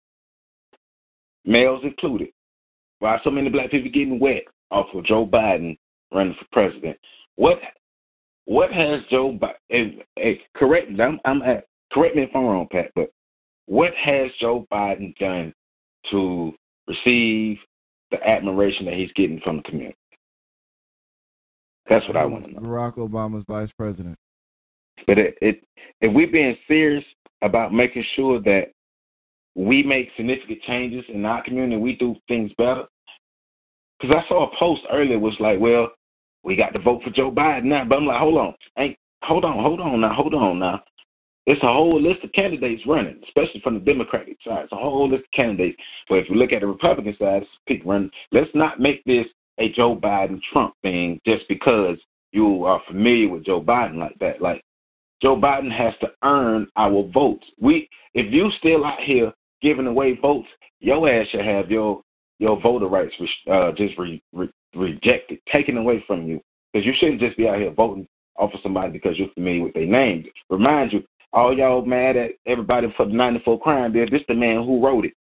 Males included. Why are so many black people getting wet off of Joe Biden running for president? What what has Joe Biden, hey, correct, I'm, I'm at, correct me if I'm wrong, Pat, but what has Joe Biden done to receive the admiration that he's getting from the community? That's what I want to know. Barack Obama's vice president. But it, it, if we're being serious about making sure that we make significant changes in our community, we do things better. Because I saw a post earlier was like, well, we got to vote for Joe Biden now. But I'm like, hold on. Ain't, hold on, hold on now, hold on now. It's a whole list of candidates running, especially from the Democratic side. It's a whole list of candidates. But if you look at the Republican side, it's people running. Let's not make this a Joe Biden Trump thing just because you are familiar with Joe Biden like that. Like, Joe Biden has to earn our votes. We, if you still out here giving away votes, your ass should have your your voter rights uh, just re, re, rejected, taken away from you. Because you shouldn't just be out here voting off of somebody because you're familiar with their name. Remind you, all y'all mad at everybody for the ninety-four crime bill. This the man who wrote it.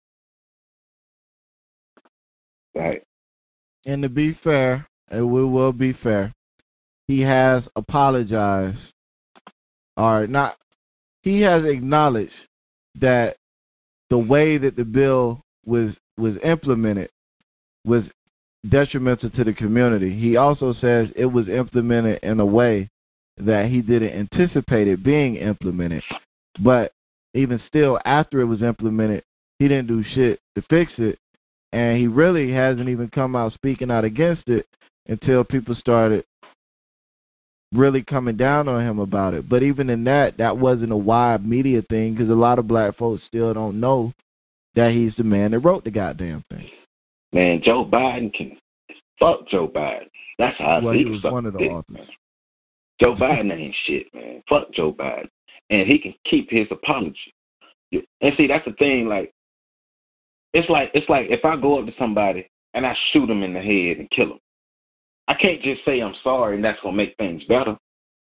Right. And to be fair, and we will be fair, he has apologized. Or not, he has acknowledged that the way that the bill was was implemented was detrimental to the community. He also says it was implemented in a way that he didn't anticipate it being implemented. But even still, after it was implemented, he didn't do shit to fix it. And he really hasn't even come out speaking out against it until people started really coming down on him about it. But even in that, that wasn't a wide media thing because a lot of black folks still don't know that he's the man that wrote the goddamn thing. Man, Joe Biden can fuck Joe Biden. That's how I well, feel. He was one of the dick, authors. Man. Joe Biden ain't shit, man. Fuck Joe Biden. And he can keep his apology. And see, that's the thing, like, it's like it's like if I go up to somebody and I shoot him in the head and kill him, I can't just say I'm sorry and that's gonna make things better.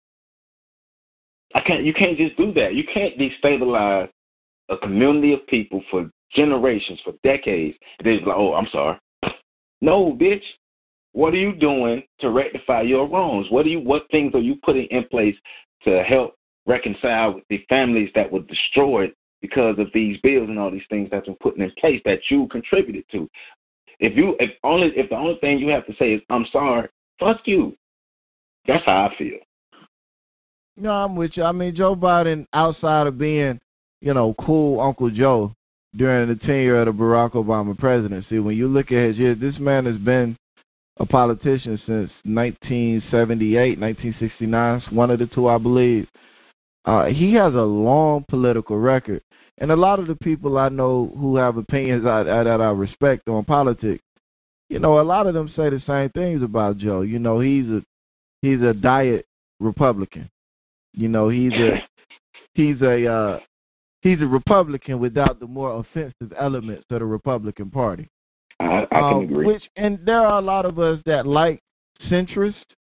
I can't. You can't just do that. You can't destabilize a community of people for generations, for decades. And they're like, oh, I'm sorry. No, bitch. What are you doing to rectify your wrongs? What are you? What things are you putting in place to help reconcile with the families that were destroyed because of these bills and all these things that's been put in place that you contributed to? If you, if only, if the only thing you have to say is I'm sorry, fuck you. That's how I feel. No, I'm with you. I mean, Joe Biden, outside of being, you know, cool Uncle Joe during the tenure of the Barack Obama presidency, when you look at his years, this man has been a politician since nineteen seventy-eight, nineteen sixty-nine, one of the two, I believe. Uh, he has a long political record. And a lot of the people I know who have opinions I, I, that I respect on politics, you know, a lot of them say the same things about Joe. You know, he's a he's a diet Republican. You know, he's a he's a uh, he's a Republican without the more offensive elements of the Republican Party. I, I can um, agree. Which, and there are a lot of us that like centrist.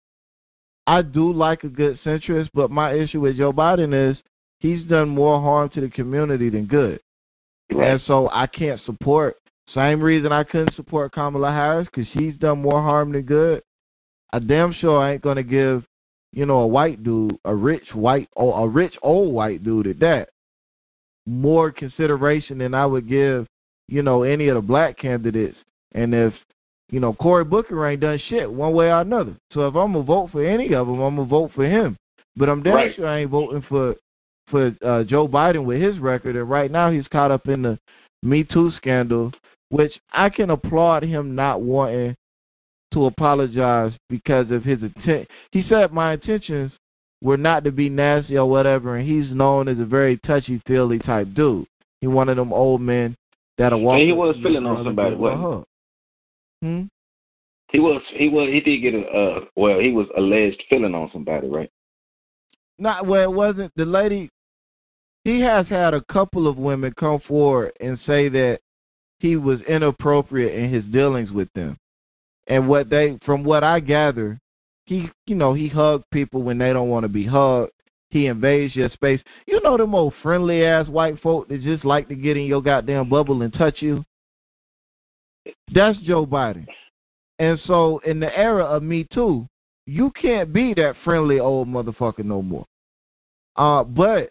I do like a good centrist, but my issue with Joe Biden is he's done more harm to the community than good. Right. And so I can't support, same reason I couldn't support Kamala Harris, because she's done more harm than good. I damn sure I ain't going to give, you know, a white dude, a rich white, or a rich old white dude at that, more consideration than I would give, you know, any of the black candidates. And if, you know, Cory Booker ain't done shit one way or another. So if I'm going to vote for any of them, I'm going to vote for him. But I'm damn right. sure I ain't voting for for uh, Joe Biden with his record. And right now he's caught up in the Me Too scandal, which I can applaud him not wanting to apologize because of his intent. He said my intentions were not to be nasty or whatever, and he's known as a very touchy-feely type dude. He one of them old men that'll walk. And he was feeling on somebody, wasn't he? Hmm? He was, he was, he did get a, uh, well, he was alleged feeling on somebody, right? Not, well, it wasn't, the lady, he has had a couple of women come forward and say that he was inappropriate in his dealings with them. And what they, from what I gather, he, you know, he hugged people when they don't want to be hugged. He invades your space. You know them old friendly-ass white folk that just like to get in your goddamn bubble and touch you? That's Joe Biden. And so in the era of Me Too, you can't be that friendly old motherfucker no more. Uh, but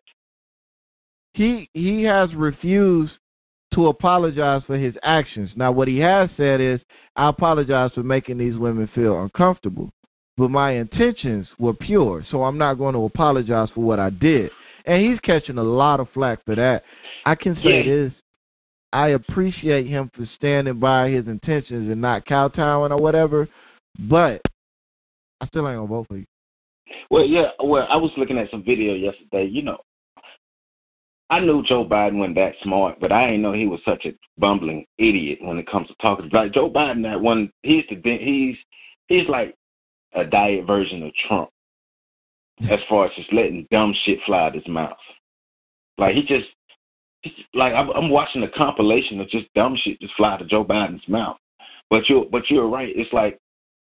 he he has refused to apologize for his actions. Now, what he has said is, I apologize for making these women feel uncomfortable, but my intentions were pure, so I'm not going to apologize for what I did. And he's catching a lot of flack for that. I can say yeah. this. I appreciate him for standing by his intentions and not kowtowing or whatever, but I still ain't going to vote for you. Well, yeah, well, I was looking at some video yesterday. You know, I knew Joe Biden wasn't that smart, but I didn't know he was such a bumbling idiot when it comes to talking. Like Joe Biden, that one, he's the he's he's like a diet version of Trump, as far as just letting dumb shit fly out his mouth. Like he just, he's, like I'm, I'm watching a compilation of just dumb shit just fly out of Joe Biden's mouth. But you, but you're right. It's like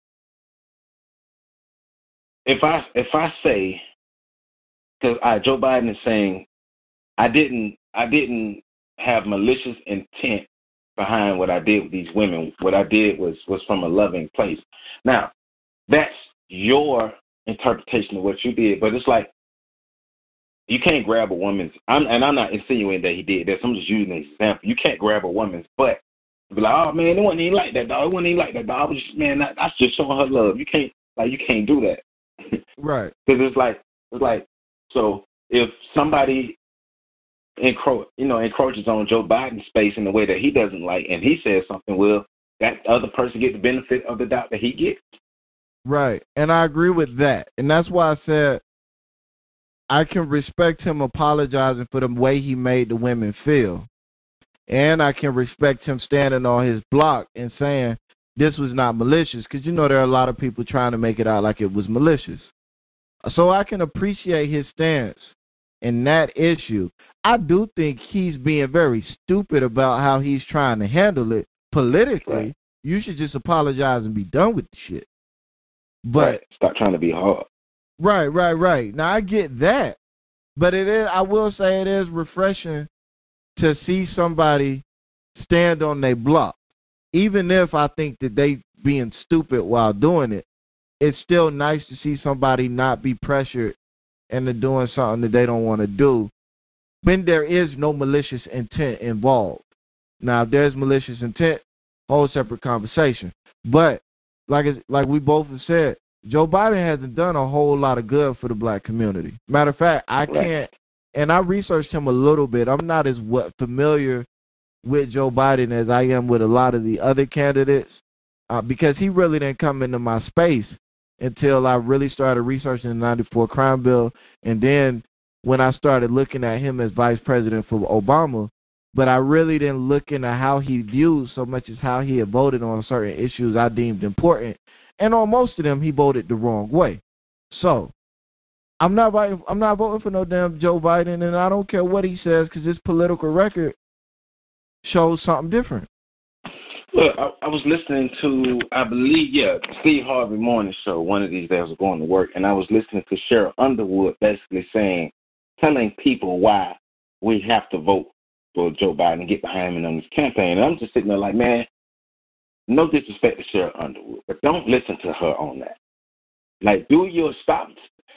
if I if I say, because Joe Biden is saying, I didn't I didn't have malicious intent behind what I did with these women. What I did was was from a loving place. Now, that's your interpretation of what you did, but it's like you can't grab a woman's. I'm, and I'm not insinuating that he did this. I'm just using an example. You can't grab a woman's butt and be like, oh man, it wasn't even like that, dog. It wasn't even like that, dog. I was just, man, that, that's just showing her love. You can't like you can't do that, right? Because it's like it's like so if somebody encro- you know, encroaches on Joe Biden's space in a way that he doesn't like, and he says something, will that other person get the benefit of the doubt that he gets? Right, and I agree with that, and that's why I said I can respect him apologizing for the way he made the women feel, and I can respect him standing on his block and saying this was not malicious, because you know there are a lot of people trying to make it out like it was malicious. So I can appreciate his stance in that issue. I do think he's being very stupid about how he's trying to handle it politically. Right. You should just apologize and be done with the shit. But right. Stop trying to be hard. Right, right, right. Now I get that, but it is. I will say it is refreshing to see somebody stand on their block, even if I think that they being stupid while doing it. It's still nice to see somebody not be pressured into doing something that they don't want to do when there is no malicious intent involved. Now, if there's malicious intent, whole separate conversation. But like like we both have said, Joe Biden hasn't done a whole lot of good for the black community. Matter of fact, I can't, and I researched him a little bit. I'm not as what familiar with Joe Biden as I am with a lot of the other candidates uh, because he really didn't come into my space until I really started researching the ninety-four crime bill, and then when I started looking at him as vice president for Obama. But I really didn't look into how he viewed so much as how he had voted on certain issues I deemed important. And on most of them, he voted the wrong way. So I'm not voting, I'm not voting for no damn Joe Biden, and I don't care what he says because his political record shows something different. Look, I, I was listening to, I believe, yeah, Steve Harvey Morning Show. One of these days I was going to work, and I was listening to Cheryl Underwood basically saying, telling people why we have to vote for Joe Biden and get behind him on this campaign. And I'm just sitting there like, man, no disrespect to Cheryl Underwood, but don't listen to her on that. Like, do your stops.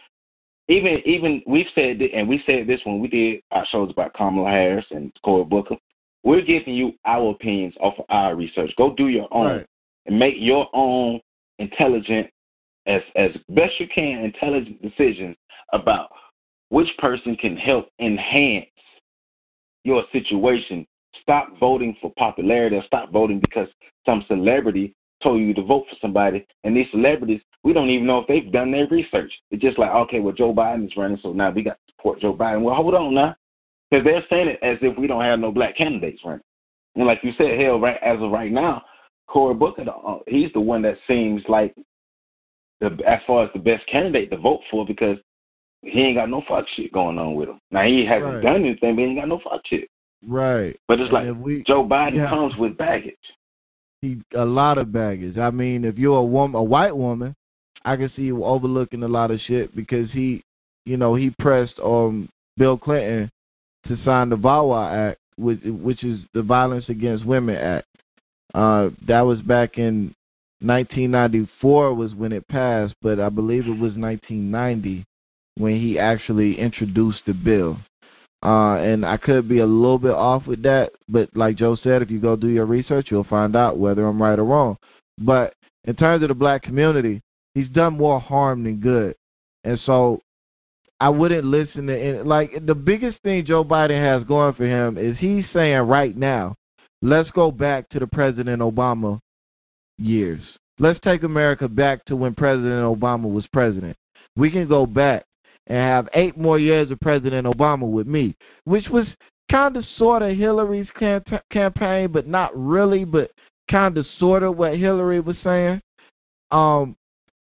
Even, even we've said it, and we said this when we did our shows about Kamala Harris and Cory Booker. We're giving you our opinions off of our research. Go do your own right. and make your own intelligent, as as best you can, intelligent decisions about which person can help enhance your situation. Stop voting for popularity, or stop voting because some celebrity told you to vote for somebody. And these celebrities, we don't even know if they've done their research. It's just like, okay, well, Joe Biden is running, so now we got to support Joe Biden. Well, hold on now. Because they're saying it as if we don't have no black candidates running. And like you said, hell, right, as of right now, Cory Booker, uh, he's the one that seems like, the as far as the best candidate to vote for, because he ain't got no fuck shit going on with him. Now, he hasn't right. done anything, but he ain't got no fuck shit. Right. But it's and like we, Joe Biden yeah. comes with baggage. He a lot of baggage. I mean, if you're a woman, a white woman, I can see you overlooking a lot of shit because he, you know, he pressed um Bill Clinton to sign the VAWA Act, which, which is the Violence Against Women Act. Uh, that was back in nineteen ninety-four was when it passed, but I believe it was nineteen ninety when he actually introduced the bill. Uh, and I could be a little bit off with that, but like Joe said, if you go do your research, you'll find out whether I'm right or wrong. But in terms of the black community, he's done more harm than good. And so I wouldn't listen to any, like the biggest thing Joe Biden has going for him is he's saying right now, let's go back to the President Obama years. Let's take America back to when President Obama was president. We can go back and have eight more years of President Obama with me, which was kind of sort of Hillary's cam- campaign, but not really, but kind of sort of what Hillary was saying. Um,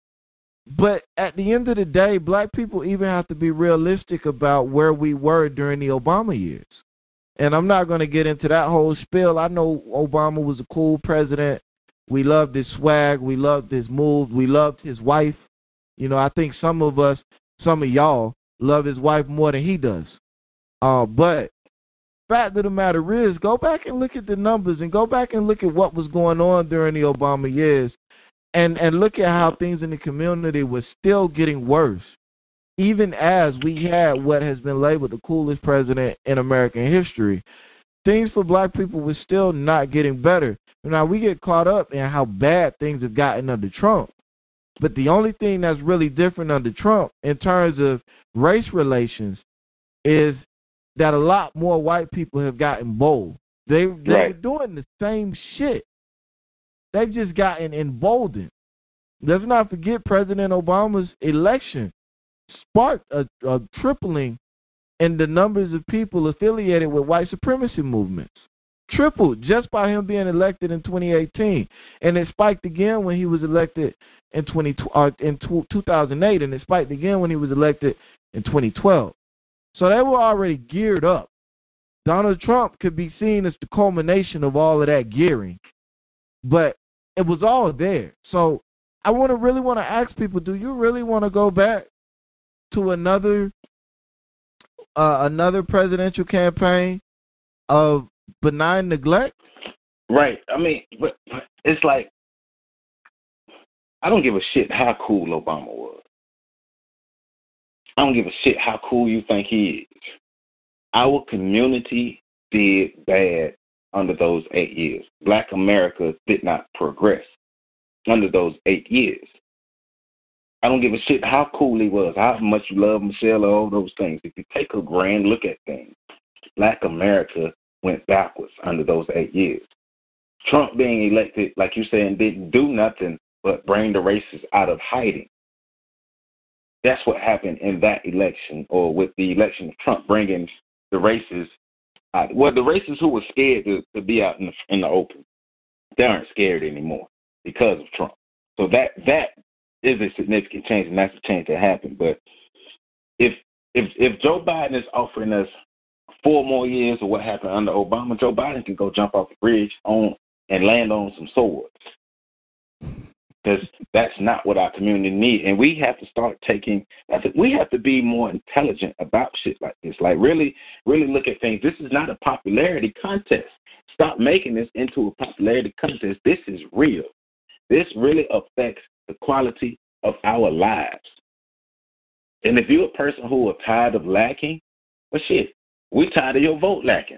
but at the end of the day, black people even have to be realistic about where we were during the Obama years. And I'm not going to get into that whole spiel. I know Obama was a cool president. We loved his swag. We loved his moves. We loved his wife. You know, I think some of us, some of y'all love his wife more than he does. Uh, but fact of the matter is, go back and look at the numbers and go back and look at what was going on during the Obama years and, and look at how things in the community were still getting worse, even as we had what has been labeled the coolest president in American history. Things for black people were still not getting better. Now, we get caught up in how bad things have gotten under Trump. But the only thing that's really different under Trump in terms of race relations is that a lot more white people have gotten bold. They, they right. were doing the same shit. They've just gotten emboldened. Let's not forget President Obama's election sparked a, a tripling in the numbers of people affiliated with white supremacy movements. Tripled just by him being elected in twenty eighteen. And it spiked again when he was elected in, twenty, uh, in two thousand eight, and it spiked again when he was elected in twenty twelve. So they were already geared up. Donald Trump could be seen as the culmination of all of that gearing. But it was all there. So I want to really want to ask people, do you really want to go back to another uh, another presidential campaign of benign neglect? Right. I mean, but it's like, I don't give a shit how cool Obama was. I don't give a shit how cool you think he is. Our community did bad under those eight years. Black America did not progress under those eight years. I don't give a shit how cool he was, how much you love Michelle, all those things. If you take a grand look at things, Black America went backwards under those eight years. Trump being elected, like you said, didn't do nothing but bring the racists out of hiding. That's what happened in that election, or with the election of Trump bringing the racists out. Well, the racists who were scared to, to be out in the, in the open, they aren't scared anymore because of Trump. So that that is a significant change, and that's a change that happened. But if if if Joe Biden is offering us four more years of what happened under Obama, Joe Biden can go jump off the bridge on and land on some swords. Because that's not what our community needs. And we have to start taking, we have to be more intelligent about shit like this. Like really, really look at things. This is not a popularity contest. Stop making this into a popularity contest. This is real. This really affects the quality of our lives. And if you're a person who are tired of lacking, well, shit, we're tired of your vote lacking.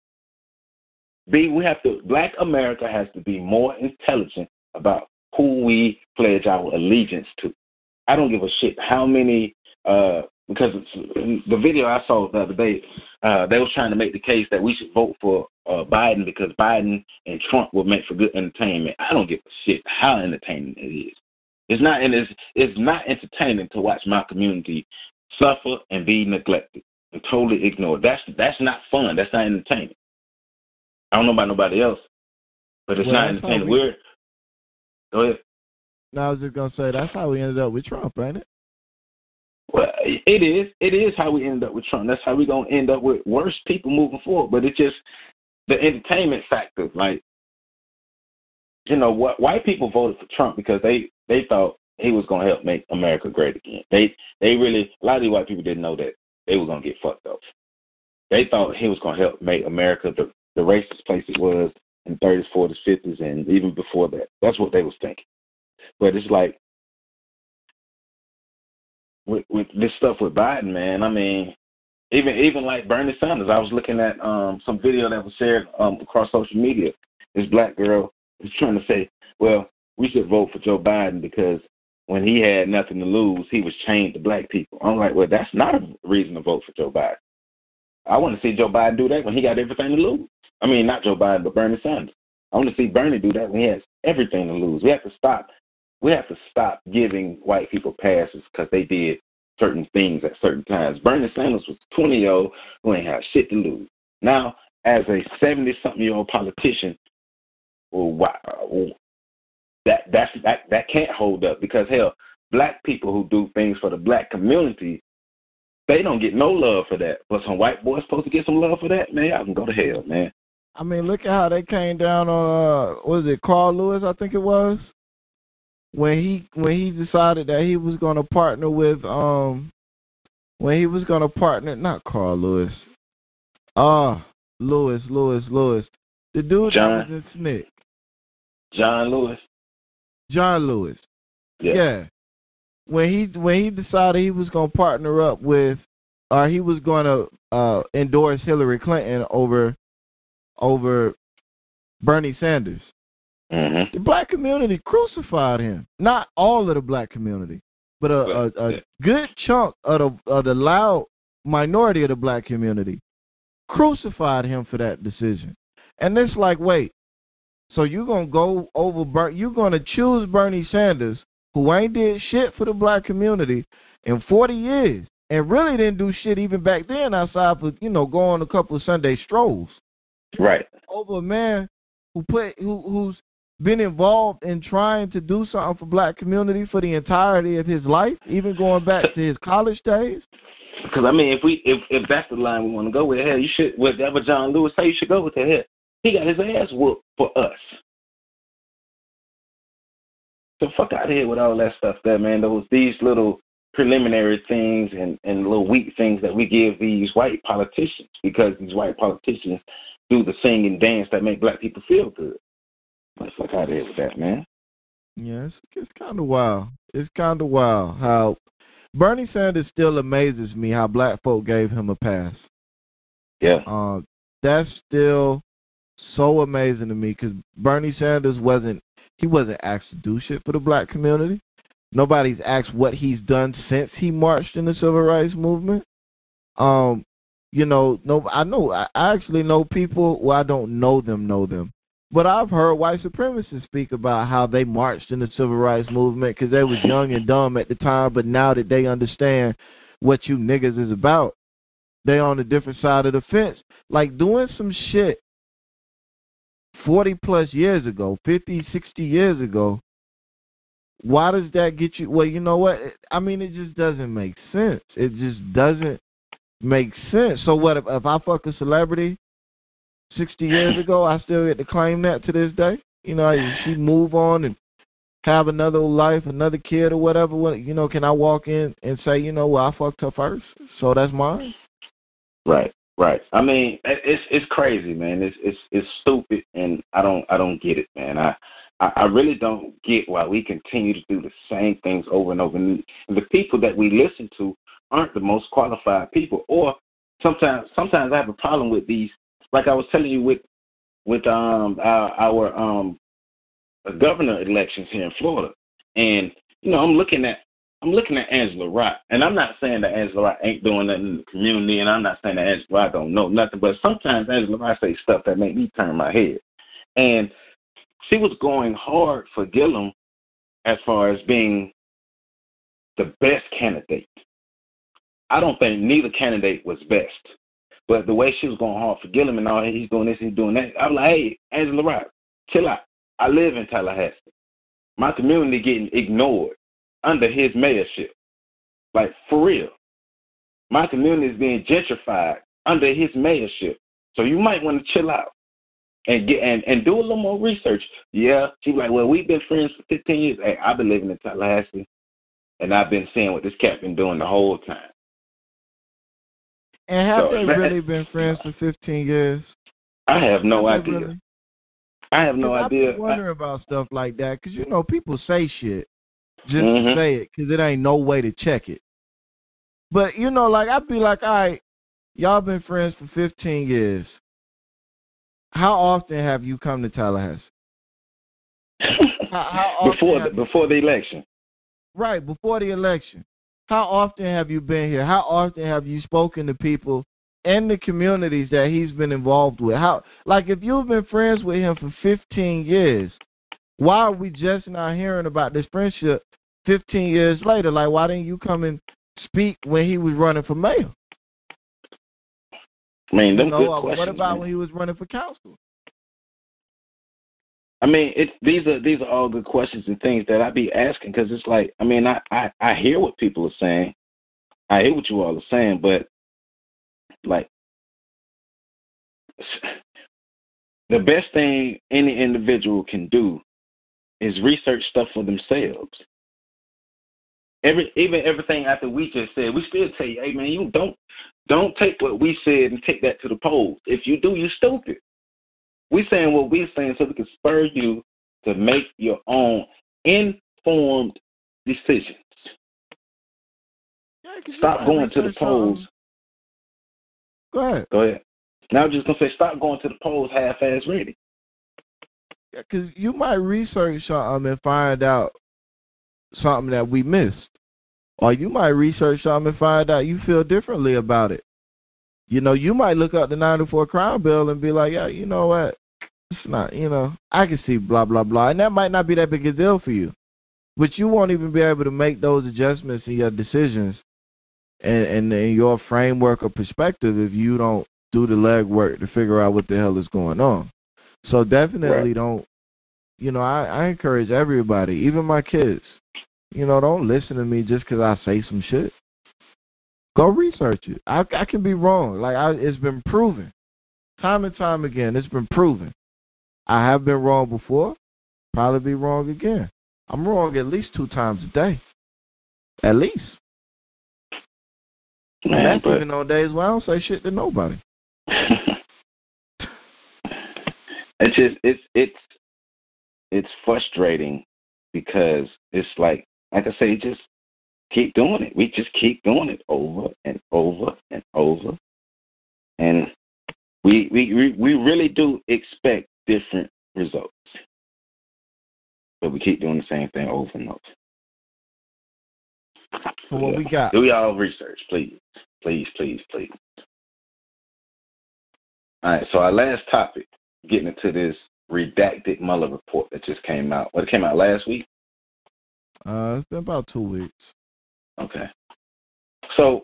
B, we have to, Black America has to be more intelligent about who we pledge our allegiance to. I don't give a shit how many, uh, because the video I saw the other day, uh, they was trying to make the case that we should vote for uh, Biden because Biden and Trump were meant for good entertainment. I don't give a shit how entertaining it is. It's not, and it's, it's not entertaining to watch my community suffer and be neglected and totally ignored. That's that's not fun. That's not entertaining. I don't know about nobody else, but it's well, not entertaining. We, We're Go ahead. No, I was just going to say, that's how we ended up with Trump, ain't it? Well, it is. It is how we ended up with Trump. That's how we're going to end up with worse people moving forward. But it's just the entertainment factor. Like, you know, what white people voted for Trump because they, they thought he was going to help make America great again. They they really, a lot of these white people didn't know that they were going to get fucked up. They thought he was going to help make America the, the racist place it was in thirties, forties, fifties, and even before that. That's what they was thinking. But it's like, with, with this stuff with Biden, man, I mean, even even like Bernie Sanders, I was looking at um, some video that was shared um, across social media. This black girl was trying to say, well, we should vote for Joe Biden because when he had nothing to lose, he was chained to black people. I'm like, well, that's not a reason to vote for Joe Biden. I want to see Joe Biden do that when he got everything to lose. I mean, not Joe Biden, but Bernie Sanders. I want to see Bernie do that when he has everything to lose. We have to stop. We have to stop giving white people passes because they did certain things at certain times. Bernie Sanders was a twenty-year-old who ain't have shit to lose. Now, as a seventy-something-year-old politician, well, wow, that that's that that can't hold up because hell, black people who do things for the black community, they don't get no love for that. But some white boys supposed to get some love for that? Man, y'all can go to hell, man. I mean, look at how they came down on, uh, what was it, Carl Lewis, I think it was? When he when he decided that he was going to partner with, um, when he was going to partner, not Carl Lewis. Ah, uh, Lewis, Lewis, Lewis. The dude John, that was in Snick. John Lewis. John Lewis. Yeah. yeah. When he when he decided he was going to partner up with, or he was going to uh, endorse Hillary Clinton over over Bernie Sanders. Mm-hmm. The black community crucified him. Not all of the black community, but a, a, a good chunk of the, of the loud minority of the black community crucified him for that decision. And it's like, wait, so you're going to go over, Ber- you're going to choose Bernie Sanders, who ain't did shit for the black community in forty years, and really didn't do shit even back then outside for, you know, go on a couple of Sunday strolls. Right. Over a man who put who who's been involved in trying to do something for black community for the entirety of his life, even going back to his college days. Because I mean, if we if, if that's the line we want to go with, hell, you should. Whatever John Lewis say, you should go with that. Hell, he got his ass whooped for us. So fuck out of here with all that stuff, there, man. Those these little preliminary things and, and little weak things that we give these white politicians, because these white politicians do the sing and dance that make black people feel good. But fuck out of here with that, man. Yeah, it's, it's kind of wild. It's kind of wild how Bernie Sanders still amazes me how black folk gave him a pass. Yeah. Uh, that's still so amazing to me because Bernie Sanders wasn't, he wasn't asked to do shit for the black community. Nobody's asked what he's done since he marched in the civil rights movement. Um, you know, no, I know, I actually know people, well, I don't know them, know them. But I've heard white supremacists speak about how they marched in the civil rights movement because they was young and dumb at the time, but now that they understand what you niggas is about, they on a different side of the fence. Like doing some shit forty plus years ago, fifty, sixty years ago, why does that get you? Well, you know what? I mean, it just doesn't make sense. It just doesn't make sense. So what if, if I fuck a celebrity sixty years ago, I still get to claim that to this day? You know, she move on and have another life, another kid or whatever. What, you know, can I walk in and say, you know, well, I fucked her first, so that's mine? Right, right. I mean, it's it's crazy, man. It's it's it's stupid, and I don't I don't get it, man. I I really don't get why we continue to do the same things over and over. And the people that we listen to aren't the most qualified people, or sometimes sometimes I have a problem with these. Like I was telling you with with um our, our um governor elections here in Florida, and you know I'm looking at I'm looking at Angela Rye, and I'm not saying that Angela Rye ain't doing nothing in the community, and I'm not saying that Angela Rye don't know nothing, but sometimes Angela Rye say stuff that make me turn my head, and she was going hard for Gillum as far as being the best candidate. I don't think neither candidate was best. But the way she was going hard for Gillum and all that, he's doing this, he's doing that. I'm like, hey, Angela Rye, chill out. I live in Tallahassee. My community getting ignored under his mayorship. Like, for real. My community is being gentrified under his mayorship. So you might want to chill out and get and, and do a little more research. Yeah, she's like, well, we've been friends for fifteen years. Hey, I've been living in Tallahassee, and I've been seeing what this cat been doing the whole time. And have so, they man, really been friends for fifteen years? I have no have idea. Really? I have no I've idea. been wondering I, about stuff like that because, you know, people say shit just mm-hmm. to say it because it ain't no way to check it. But, you know, like, I'd be like, all right, y'all been friends for fifteen years. How often have you come to Tallahassee? how, how before the, before the election. Right, before the election. How often have you been here? How often have you spoken to people in the communities that he's been involved with? How, like, if you've been friends with him for fifteen years, why are we just not hearing about this friendship fifteen years later? Like, why didn't you come and speak when he was running for mayor? I mean, them you know, good questions. What about man. when he was running for council? I mean, it, these are these are all good questions and things that I be asking because it's like, I mean, I, I, I hear what people are saying. I hear what you all are saying, but, like, the best thing any individual can do is research stuff for themselves. Every Even everything after we just said, we still tell you, hey, man, you don't, don't take what we said and take that to the polls. If you do, you're stupid. We're saying what we're saying so we can spur you to make your own informed decisions. Yeah, stop going to the polls. Something. Go ahead. Go ahead. Now I'm just going to say stop going to the polls half-ass ready. Yeah, because you might research something and find out something that we missed. Or you might research something and find out you feel differently about it. you know, you might look up the ninety-four crime bill and be like, yeah, you know what? It's not, you know, I can see blah, blah, blah. And that might not be that big a deal for you. But you won't even be able to make those adjustments in your decisions and, and in your framework or perspective if you don't do the legwork to figure out what the hell is going on. So definitely right. don't, you know, I, I encourage everybody, even my kids, you know, don't listen to me just because I say some shit. Go research it. I, I can be wrong. Like, I, it's been proven. Time and time again, it's been proven. I have been wrong before, probably be wrong again. I'm wrong at least two times a day. At least. Man, and that's but... even on days where I don't say shit to nobody. It's just it's it's it's frustrating because it's like like I say, just keep doing it. We just keep doing it over and over and over, and we we we, we really do expect different results, but we keep doing the same thing over and over. So what yeah. we got? Do y'all research, please, please, please, please. All right. So our last topic. Getting into this redacted Mueller report that just came out. Well, it came out last week? Uh, it's been about two weeks. Okay. So,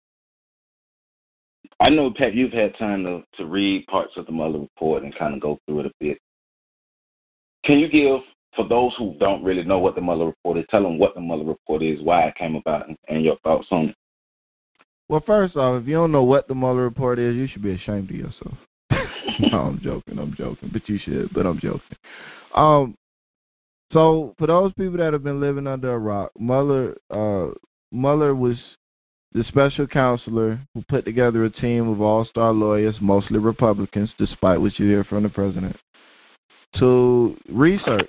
I know, Pat, you've had time to, to read parts of the Mueller report and kind of go through it a bit. Can you give, for those who don't really know what the Mueller report is, tell them what the Mueller report is, why it came about, and, and your thoughts on it? Well, first off, if you don't know what the Mueller report is, you should be ashamed of yourself. No, I'm joking. I'm joking. But you should. But I'm joking. Um, so for those people that have been living under a rock, Mueller, uh, Mueller was the special counselor who put together a team of all-star lawyers, mostly Republicans, despite what you hear from the president, to research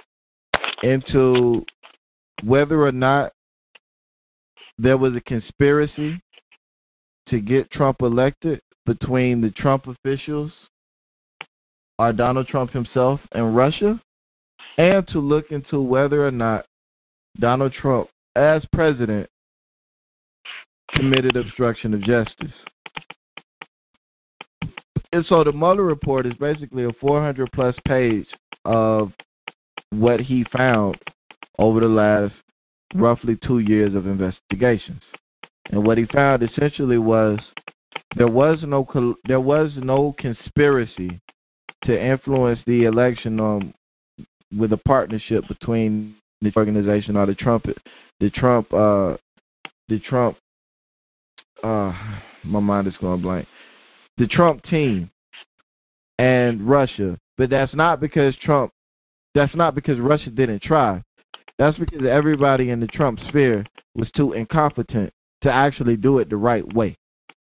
into whether or not there was a conspiracy to get Trump elected between the Trump officials, or Donald Trump himself, and Russia, and to look into whether or not Donald Trump, as president, committed obstruction of justice. And so the Mueller report is basically a four hundred plus page of what he found over the last roughly two years of investigations. And what he found essentially was There was no there was no conspiracy to influence the election um, with a partnership between the organization or the Trump the Trump uh, the Trump uh, my mind is going blank the Trump team and Russia. But that's not because Trump that's not because Russia didn't try. That's because everybody in the Trump sphere was too incompetent to actually do it the right way.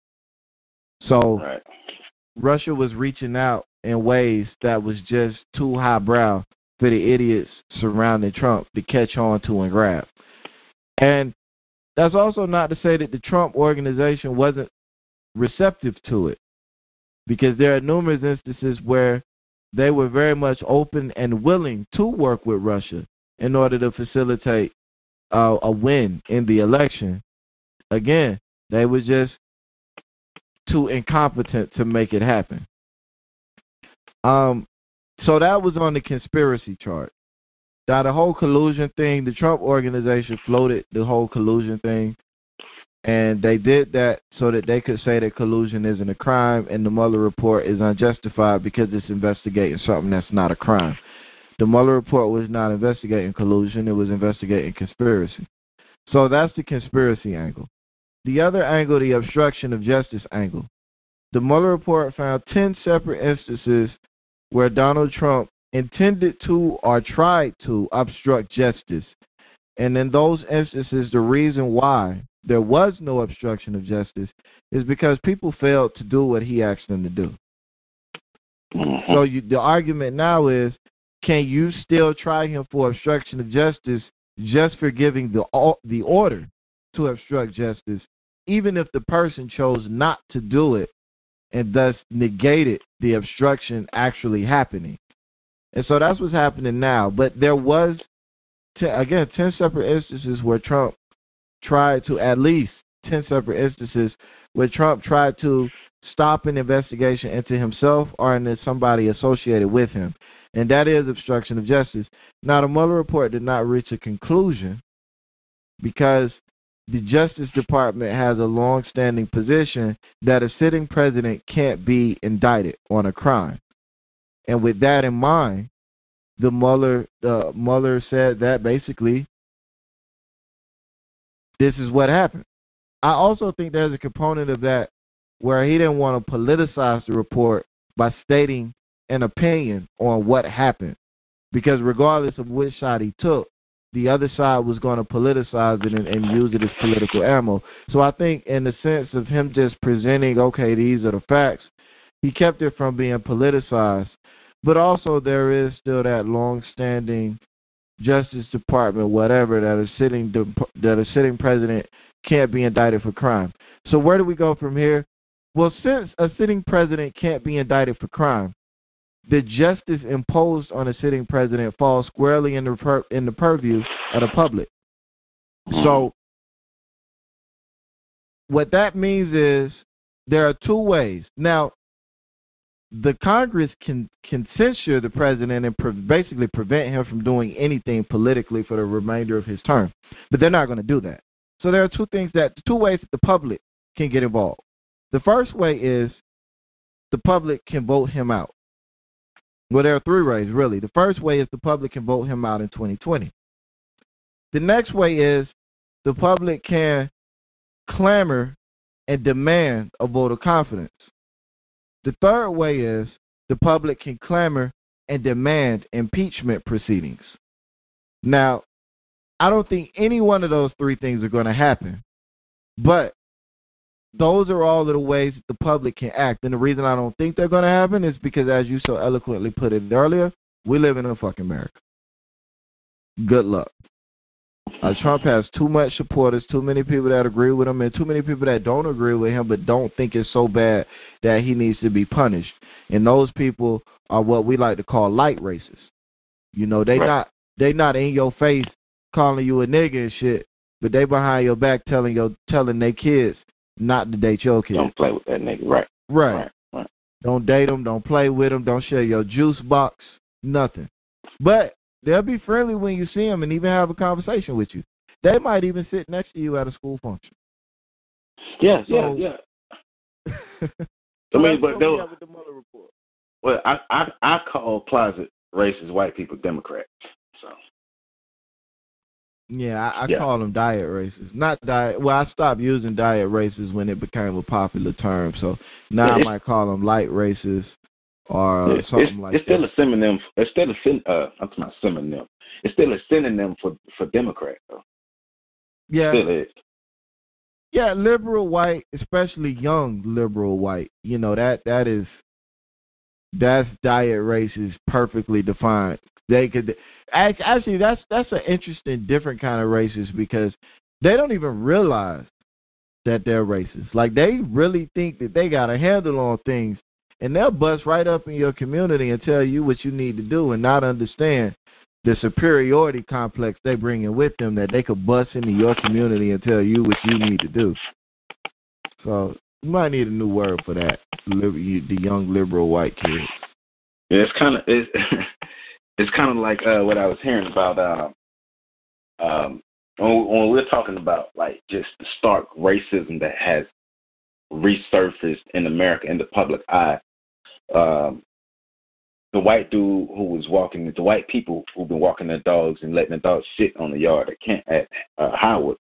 So right. Russia was reaching out in ways that was just too highbrow for the idiots surrounding Trump to catch on to and grab. And that's also not to say that the Trump organization wasn't receptive to it, because there are numerous instances where they were very much open and willing to work with Russia in order to facilitate uh, a win in the election. Again, they were just too incompetent to make it happen. Um, so that was on the conspiracy chart. Now, the whole collusion thing, the Trump organization floated the whole collusion thing, and they did that so that they could say that collusion isn't a crime and the Mueller report is unjustified because it's investigating something that's not a crime. The Mueller report was not investigating collusion, it was investigating conspiracy. So that's the conspiracy angle. The other angle, the obstruction of justice angle. The Mueller report found ten separate instances where Donald Trump intended to or tried to obstruct justice. And in those instances, the reason why there was no obstruction of justice is because people failed to do what he asked them to do. So you, the argument now is, can you still try him for obstruction of justice just for giving the the order to obstruct justice, even if the person chose not to do it and thus negated the obstruction actually happening? And so that's what's happening now. But there was, t- again, ten separate instances where Trump tried to at least ten separate instances where Trump tried to stop an investigation into himself or into somebody associated with him. And that is obstruction of justice. Now, the Mueller report did not reach a conclusion because the Justice Department has a long-standing position that a sitting president can't be indicted on a crime. And with that in mind, the Mueller, uh, Mueller said that basically this is what happened. I also think there's a component of that where he didn't want to politicize the report by stating an opinion on what happened. Because regardless of which side he took, the other side was going to politicize it and, and use it as political ammo. So I think in the sense of him just presenting, okay, these are the facts, he kept it from being politicized. But also there is still that long-standing Justice Department, whatever, that a sitting that a sitting president can't be indicted for crime. So where do we go from here? Well, since a sitting president can't be indicted for crime, the justice imposed on a sitting president falls squarely in the pur- in the purview of the public. So what that means is there are two ways. Now, the Congress can, can censure the president and pre- basically prevent him from doing anything politically for the remainder of his term. But they're not going to do that. So there are two things that, two ways that the public can get involved. The first way is the public can vote him out. Well, there are three ways, really. The first way is the public can vote him out in twenty twenty. The next way is the public can clamor and demand a vote of confidence. The third way is the public can clamor and demand impeachment proceedings. Now, I don't think any one of those three things are going to happen, but those are all of the ways that the public can act. And the reason I don't think they're going to happen is because, as you so eloquently put it earlier, we live in a fucking America. Good luck. Uh, Trump has too much supporters, too many people that agree with him, and too many people that don't agree with him but don't think it's so bad that he needs to be punished. And those people are what we like to call light racists. You know, they right. not they not in your face calling you a nigga and shit, but they behind your back telling your telling their kids not to date your kids. Don't play with that nigga, right? Right. right, right. Don't date them. Don't play with them. Don't share your juice box. Nothing. But they'll be friendly when you see them and even have a conversation with you. They might even sit next to you at a school function. Yeah, so, yeah, yeah. I mean, but those, well, I, I I call closet racist white people Democrats. So. Yeah, I, I yeah. call them diet racists. Not diet. Well, I stopped using diet racists when it became a popular term. So now yeah, I might call them light racists. Or yeah, something it's, like it's that. still a synonym. It's still a syn. Uh, I'm not synonym. It's still a synonym for for Democrat, though. Yeah. Still is. Yeah, liberal white, especially young liberal white. You know that that is that's diet races perfectly defined. They could actually that's that's an interesting, different kind of racist because they don't even realize that they're racist. Like they really think that they got a handle on things. And they'll bust right up in your community and tell you what you need to do and not understand the superiority complex they bring in with them that they could bust into your community and tell you what you need to do. So you might need a new word for that, the young liberal white kids. Yeah, it's kind of it's, it's kind of like uh, what I was hearing about um, um, when, when we're talking about like just the stark racism that has resurfaced in America in the public eye. Um, the white dude who was walking, the white people who've been walking their dogs and letting the dogs shit on the yard at Kent at uh, Howard.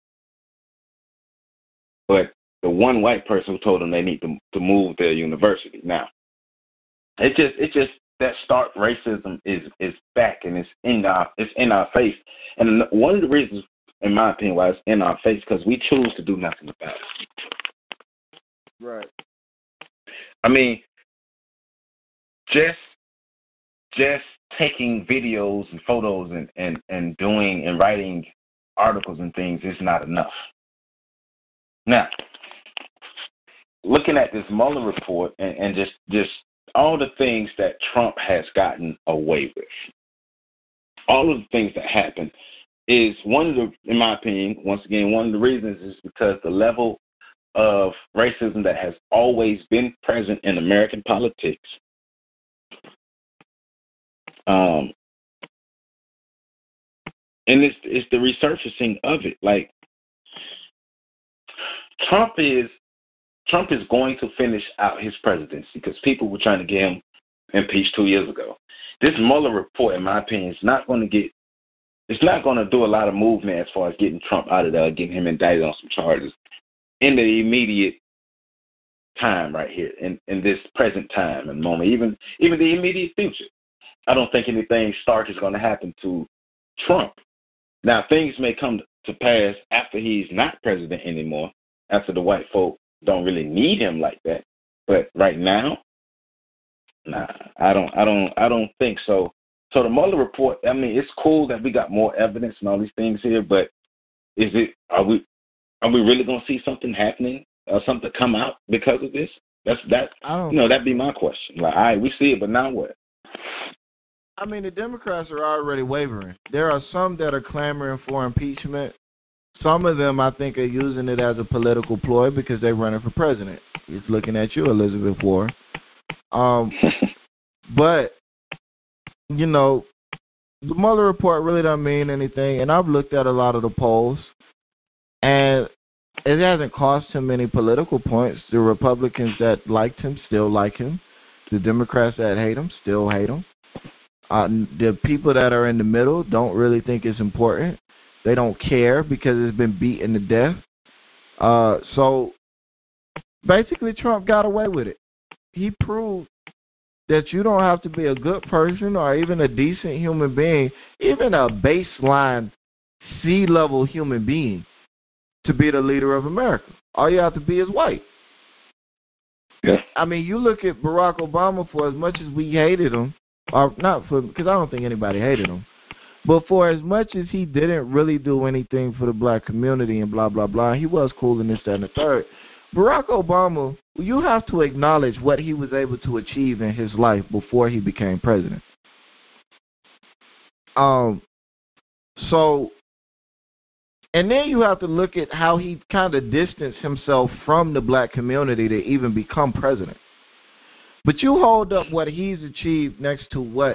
But the one white person who told them they need to to move their university. Now, it just it just that stark racism is is back and it's in our it's in our face. And one of the reasons, in my opinion, why it's in our face because we choose to do nothing about it. Right. I mean. Just just taking videos and photos and, and, and doing and writing articles and things is not enough. Now, looking at this Mueller report and, and just, just all the things that Trump has gotten away with, all of the things that happened is one of the, in my opinion, once again, one of the reasons is because the level of racism that has always been present in American politics. Um, and it's it's the resurfacing of it. Like Trump is Trump is going to finish out his presidency because people were trying to get him impeached two years ago. This Mueller report, in my opinion, is not going to get it's not going to do a lot of movement as far as getting Trump out of there, getting him indicted on some charges in the immediate time right here, in, in this present time and moment, even even the immediate future. I don't think anything stark is going to happen to Trump. Now, things may come to pass after he's not president anymore, after the white folk don't really need him like that. But right now, nah, I don't, I don't, I don't think so. So the Mueller report, I mean, it's cool that we got more evidence and all these things here, but is it? Are we? Are we really going to see something happening or something come out because of this? That's that. You know, that'd be my question. Like, all right, we see it, but now what? I mean, the Democrats are already wavering. There are some that are clamoring for impeachment. Some of them, I think, are using it as a political ploy because they're running for president. It's looking at you, Elizabeth Warren. Um, but, you know, the Mueller report really doesn't mean anything, and I've looked at a lot of the polls, and it hasn't cost him any political points. The Republicans that liked him still like him. The Democrats that hate him still hate him. Uh, the people that are in the middle don't really think it's important. They don't care because it's been beaten to death. Uh, so basically, Trump got away with it. He proved that you don't have to be a good person or even a decent human being, even a baseline sea-level human being, to be the leader of America. All you have to be is white. Yeah. I mean, you look at Barack Obama, for as much as we hated him, or not for, because I don't think anybody hated him, but for as much as he didn't really do anything for the black community and blah, blah, blah, he was cool in this, that, and the third. Barack Obama, you have to acknowledge what he was able to achieve in his life before he became president. Um, so, and then you have to look at how he kind of distanced himself from the black community to even become president. But you hold up what he's achieved next to what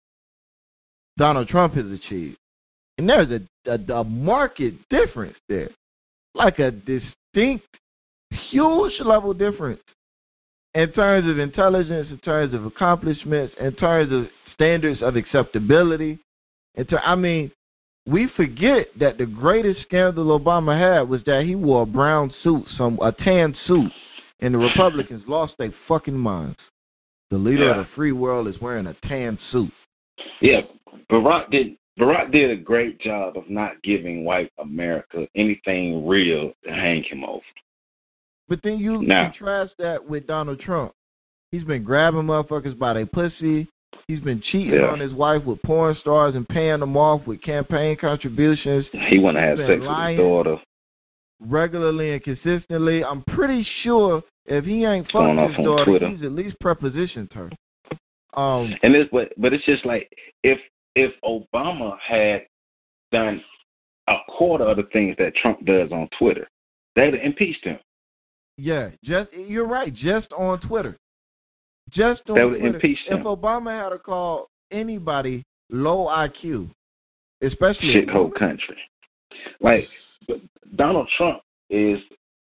Donald Trump has achieved, and there's a, a, a marked difference there, like a distinct, huge level difference in terms of intelligence, in terms of accomplishments, in terms of standards of acceptability. In ter- I mean, we forget that the greatest scandal Obama had was that he wore a brown suit, some a tan suit, and the Republicans lost their fucking minds. The leader yeah. of the free world is wearing a tan suit. Yeah, Barack did Barack did a great job of not giving white America anything real to hang him over. But then you now, contrast that with Donald Trump. He's been grabbing motherfuckers by their pussy. He's been cheating yeah. on his wife with porn stars and paying them off with campaign contributions. He want to have sex with his daughter regularly and consistently. I'm pretty sure if he ain't fucked his daughter, Twitter. he's at least prepositioned her. Um, and it's but but it's just like if if Obama had done a quarter of the things that Trump does on Twitter, they'd have impeached him. Yeah, just you're right. Just on Twitter, just on they would Twitter. Impeach him. If Obama had to call anybody low I Q, especially shithole country, like Donald Trump is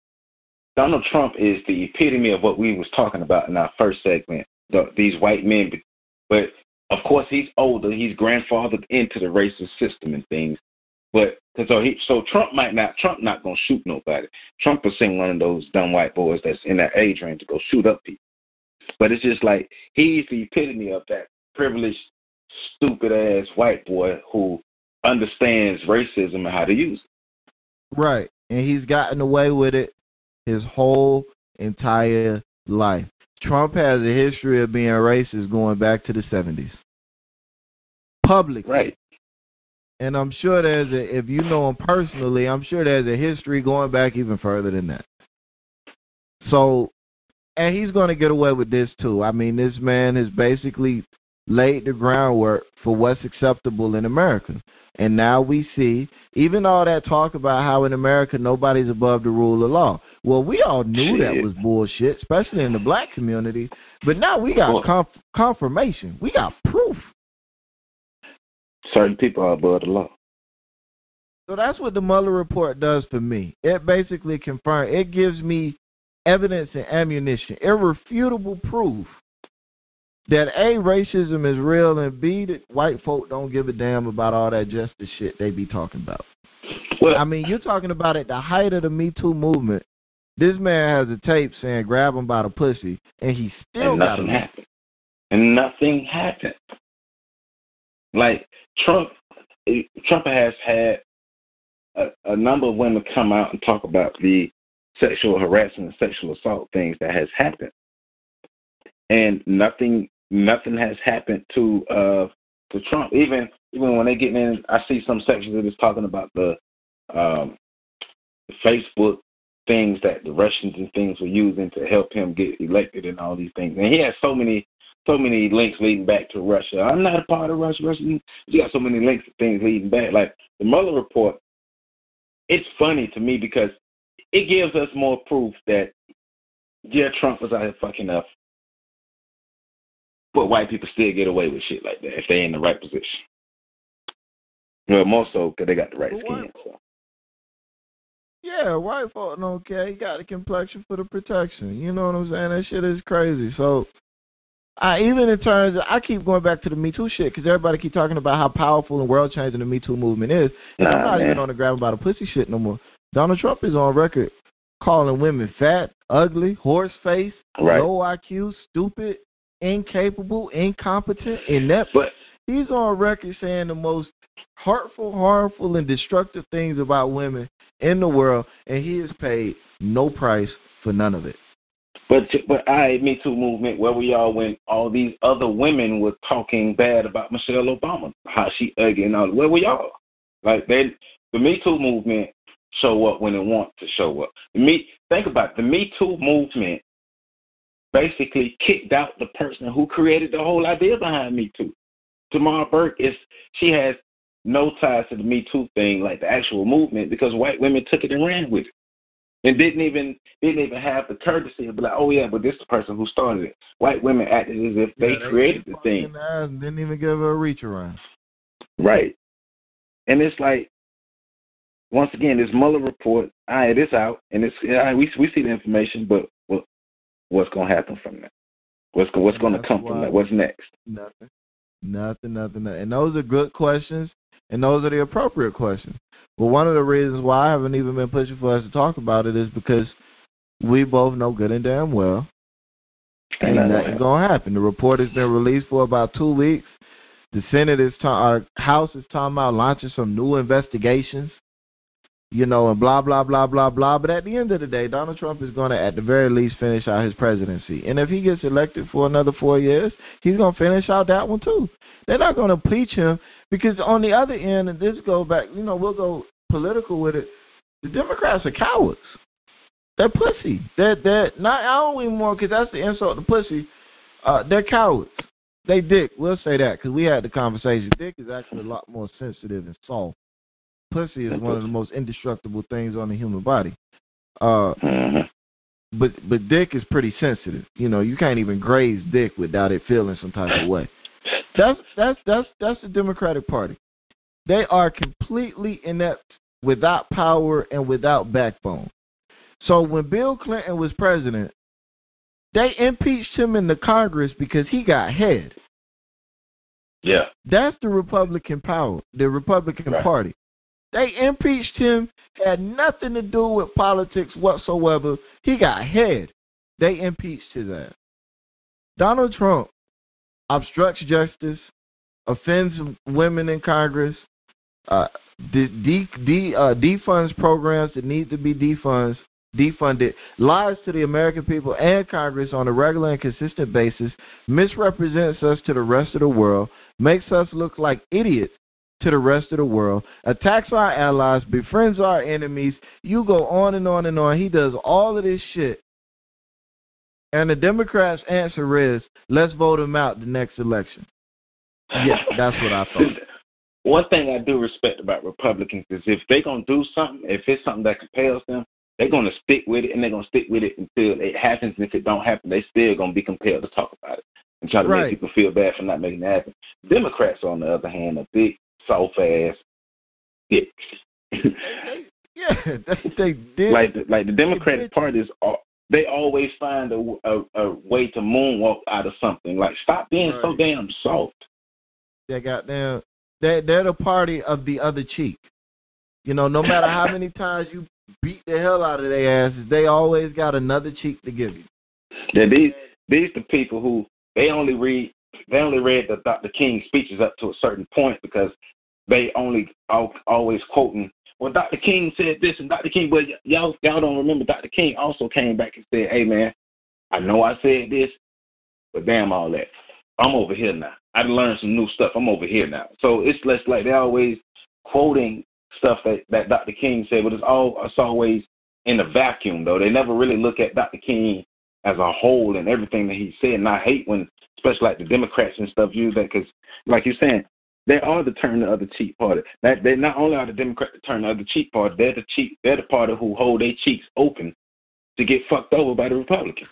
Donald Trump is the epitome of what we was talking about in our first segment. The, these white men, but of course he's older. He's grandfathered into the racist system and things. But so he, so Trump might not. Trump not gonna shoot nobody. Trump will send one of those dumb white boys that's in that age range to go shoot up people. But it's just like he's the epitome of that privileged, stupid ass white boy who understands racism and how to use it. Right, and he's gotten away with it his whole entire life. Trump has a history of being racist going back to the seventies. Publicly. Right. And I'm sure there's a, if you know him personally, I'm sure there's a history going back even further than that. So, and he's going to get away with this too. I mean, this man has basically laid the groundwork for what's acceptable in America. And now we see, even all that talk about how in America nobody's above the rule of law. Well, we all knew Shit. that was bullshit, especially in the black community. But now we got conf- confirmation. We got proof. Certain people are above the law. So that's what the Mueller report does for me. It basically confirms, it gives me evidence and ammunition, irrefutable proof that A, racism is real, and B, that white folk don't give a damn about all that justice shit they be talking about. Well, I mean, you're talking about at the height of the Me Too movement, this man has a tape saying grab him by the pussy, and he still and got nothing him. happened. And nothing happened. Like, Trump, Trump has had a, a number of women come out and talk about the sexual harassment and sexual assault things that has happened. And nothing nothing has happened to uh to Trump. Even even when they get in, I see some sections that is talking about the um the Facebook things that the Russians and things were using to help him get elected and all these things. And he has so many so many links leading back to Russia. I'm not a part of Russia. Russia. You got so many links and things leading back. Like the Mueller report, it's funny to me because it gives us more proof that yeah, Trump was out here fucking up. But white people still get away with shit like that if they're in the right position. Well, more so because they got the right but skin. White, so. Yeah, white folk don't care. He got the complexion for the protection. You know what I'm saying? That shit is crazy. So, I even in terms of, I keep going back to the Me Too shit because everybody keep talking about how powerful and world-changing the Me Too movement is. And Nah, I'm not man. even on the grab about a pussy shit no more. Donald Trump is on record calling women fat, ugly, horse-faced, right. low I Q, stupid, incapable, incompetent, inept. But he's on record saying the most hurtful, harmful, and destructive things about women in the world, and he has paid no price for none of it. But but I Me Too movement, where were y'all when all these other women were talking bad about Michelle Obama, how she ugly and all? Where were y'all? Like they, the Me Too movement show up when it wants to show up. Me think about it, the Me Too movement. Basically kicked out the person who created the whole idea behind Me Too. Tamar Burke is she has no ties to the Me Too thing, like the actual movement, because white women took it and ran with it, and didn't even didn't even have the courtesy to be like, oh yeah, but this is the person who started it. White women acted as if they, yeah, they created the thing. The and didn't even give her a reach around. Right, and it's like once again, this Mueller report, all right, it's out, and it's all right, we we see the information, but well, what's gonna happen from that? What's what's going to come from that? What's next? Nothing, nothing, nothing, nothing. And those are good questions, and those are the appropriate questions. But one of the reasons why I haven't even been pushing for us to talk about it is because we both know good and damn well ain't nothing going to happen. The report has been released for about two weeks. The Senate is, ta- our House is talking about launching some new investigations, you know, and blah, blah, blah, blah, blah. But at the end of the day, Donald Trump is going to, at the very least, finish out his presidency. And if he gets elected for another four years, he's going to finish out that one, too. They're not going to impeach him because on the other end, and this go back, you know, we'll go political with it, the Democrats are cowards. They're pussy. They're, they're not, I don't even want, because that's the insult to pussy. Uh, they're cowards. They dick. We'll say that because we had the conversation. Dick is actually a lot more sensitive and soft. Pussy is one of the most indestructible things on the human body. Uh, mm-hmm. But but dick is pretty sensitive. You know, you can't even graze dick without it feeling some type of way. That's that's that's that's the Democratic Party. They are completely inept, without power and without backbone. So when Bill Clinton was president, they impeached him in the Congress because he got head. Yeah. That's the Republican power, the Republican right. Party. They impeached him, had nothing to do with politics whatsoever. He got head. They impeached his ass. Donald Trump obstructs justice, offends women in Congress, uh, de- de- de- uh, defunds programs that need to be defunds, defunded, lies to the American people and Congress on a regular and consistent basis, misrepresents us to the rest of the world, makes us look like idiots to the rest of the world, attacks our allies, befriends our enemies. You go on and on and on. He does all of this shit. And the Democrats' answer is, let's vote him out the next election. Yeah, that's what I thought. One thing I do respect about Republicans is if they're going to do something, if it's something that compels them, they're going to stick with it, and they're going to stick with it until it happens. And if it don't happen, they still going to be compelled to talk about it and try to right. make people feel bad for not making it happen. Democrats, on the other hand, are big, soft-ass dicks. yeah, they, they did. Like the, like the Democratic Party is, they always find a, a, a way to moonwalk out of something. Like, stop being right. so damn soft. They got them. They they're the party of the other cheek. You know, no matter how many times you beat the hell out of their asses, they always got another cheek to give you. Yeah, these these the people who they only read they only read the Doctor King speeches up to a certain point because they only all, always quoting, well, Doctor King said this and Doctor King, but y'all y'all don't remember Doctor King also came back and said, hey man, I know I said this, but damn all that. I'm over here now. I learned some new stuff. I'm over here now. So it's less like they're always quoting stuff that, that Doctor King said, but it's all it's always in a vacuum, though. They never really look at Doctor King as a whole and everything that he said. And I hate when, especially like the Democrats and stuff, use that because, like you're saying, they are the turn the other cheek party. That they not only are the Democrats the turn the other cheek party, they're the cheek, they're the party who hold their cheeks open to get fucked over by the Republicans.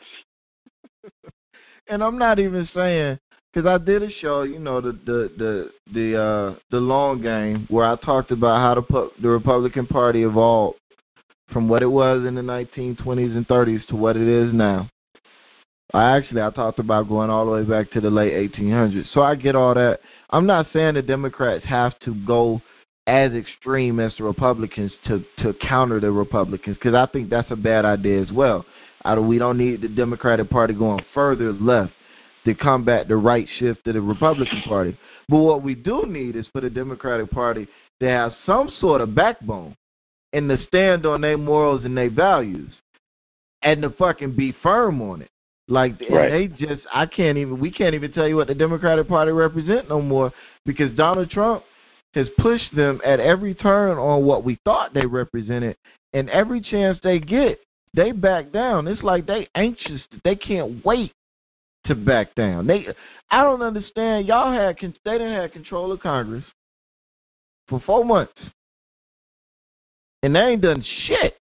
And I'm not even saying. Because I did a show, you know, the the the the uh, the long game, where I talked about how the the Republican Party evolved from what it was in the nineteen twenties and thirties to what it is now. I actually I talked about going all the way back to the late eighteen hundreds. So I get all that. I'm not saying the Democrats have to go as extreme as the Republicans to to counter the Republicans, because I think that's a bad idea as well. I don't, we don't need the Democratic Party going further left to combat the right shift of the Republican Party. But what we do need is for the Democratic Party to have some sort of backbone and to stand on their morals and their values and to fucking be firm on it. Like, right. they just, I can't even, we can't even tell you what the Democratic Party represent no more because Donald Trump has pushed them at every turn on what we thought they represented, and every chance they get, they back down. It's like they anxious, they can't wait to back down. They, I don't understand. Y'all had, they didn't have control of Congress for four months, and they ain't done shit.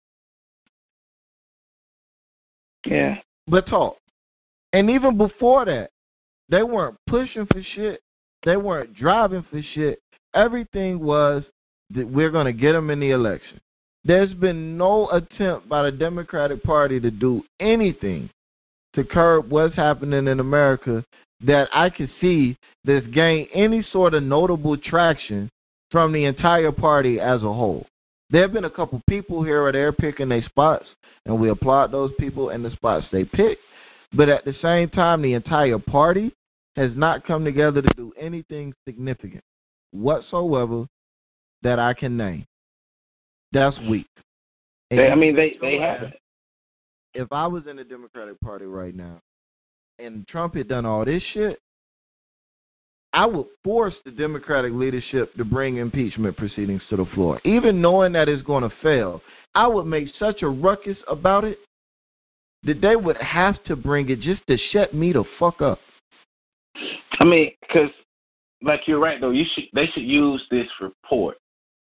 Yeah. But talk. And even before that, they weren't pushing for shit. They weren't driving for shit. Everything was that we're going to get them in the election. There's been no attempt by the Democratic Party to do anything to curb what's happening in America that I could see that's gained any sort of notable traction from the entire party as a whole. There have been a couple people here or there picking their spots, and we applaud those people in the spots they pick. But at the same time, the entire party has not come together to do anything significant whatsoever that I can name. That's weak. They, I mean, they, they haven't. If I was in the Democratic Party right now and Trump had done all this shit, I would force the Democratic leadership to bring impeachment proceedings to the floor. Even knowing that it's going to fail, I would make such a ruckus about it that they would have to bring it just to shut me the fuck up. I mean, because, like, you're right, though. You should They should use this report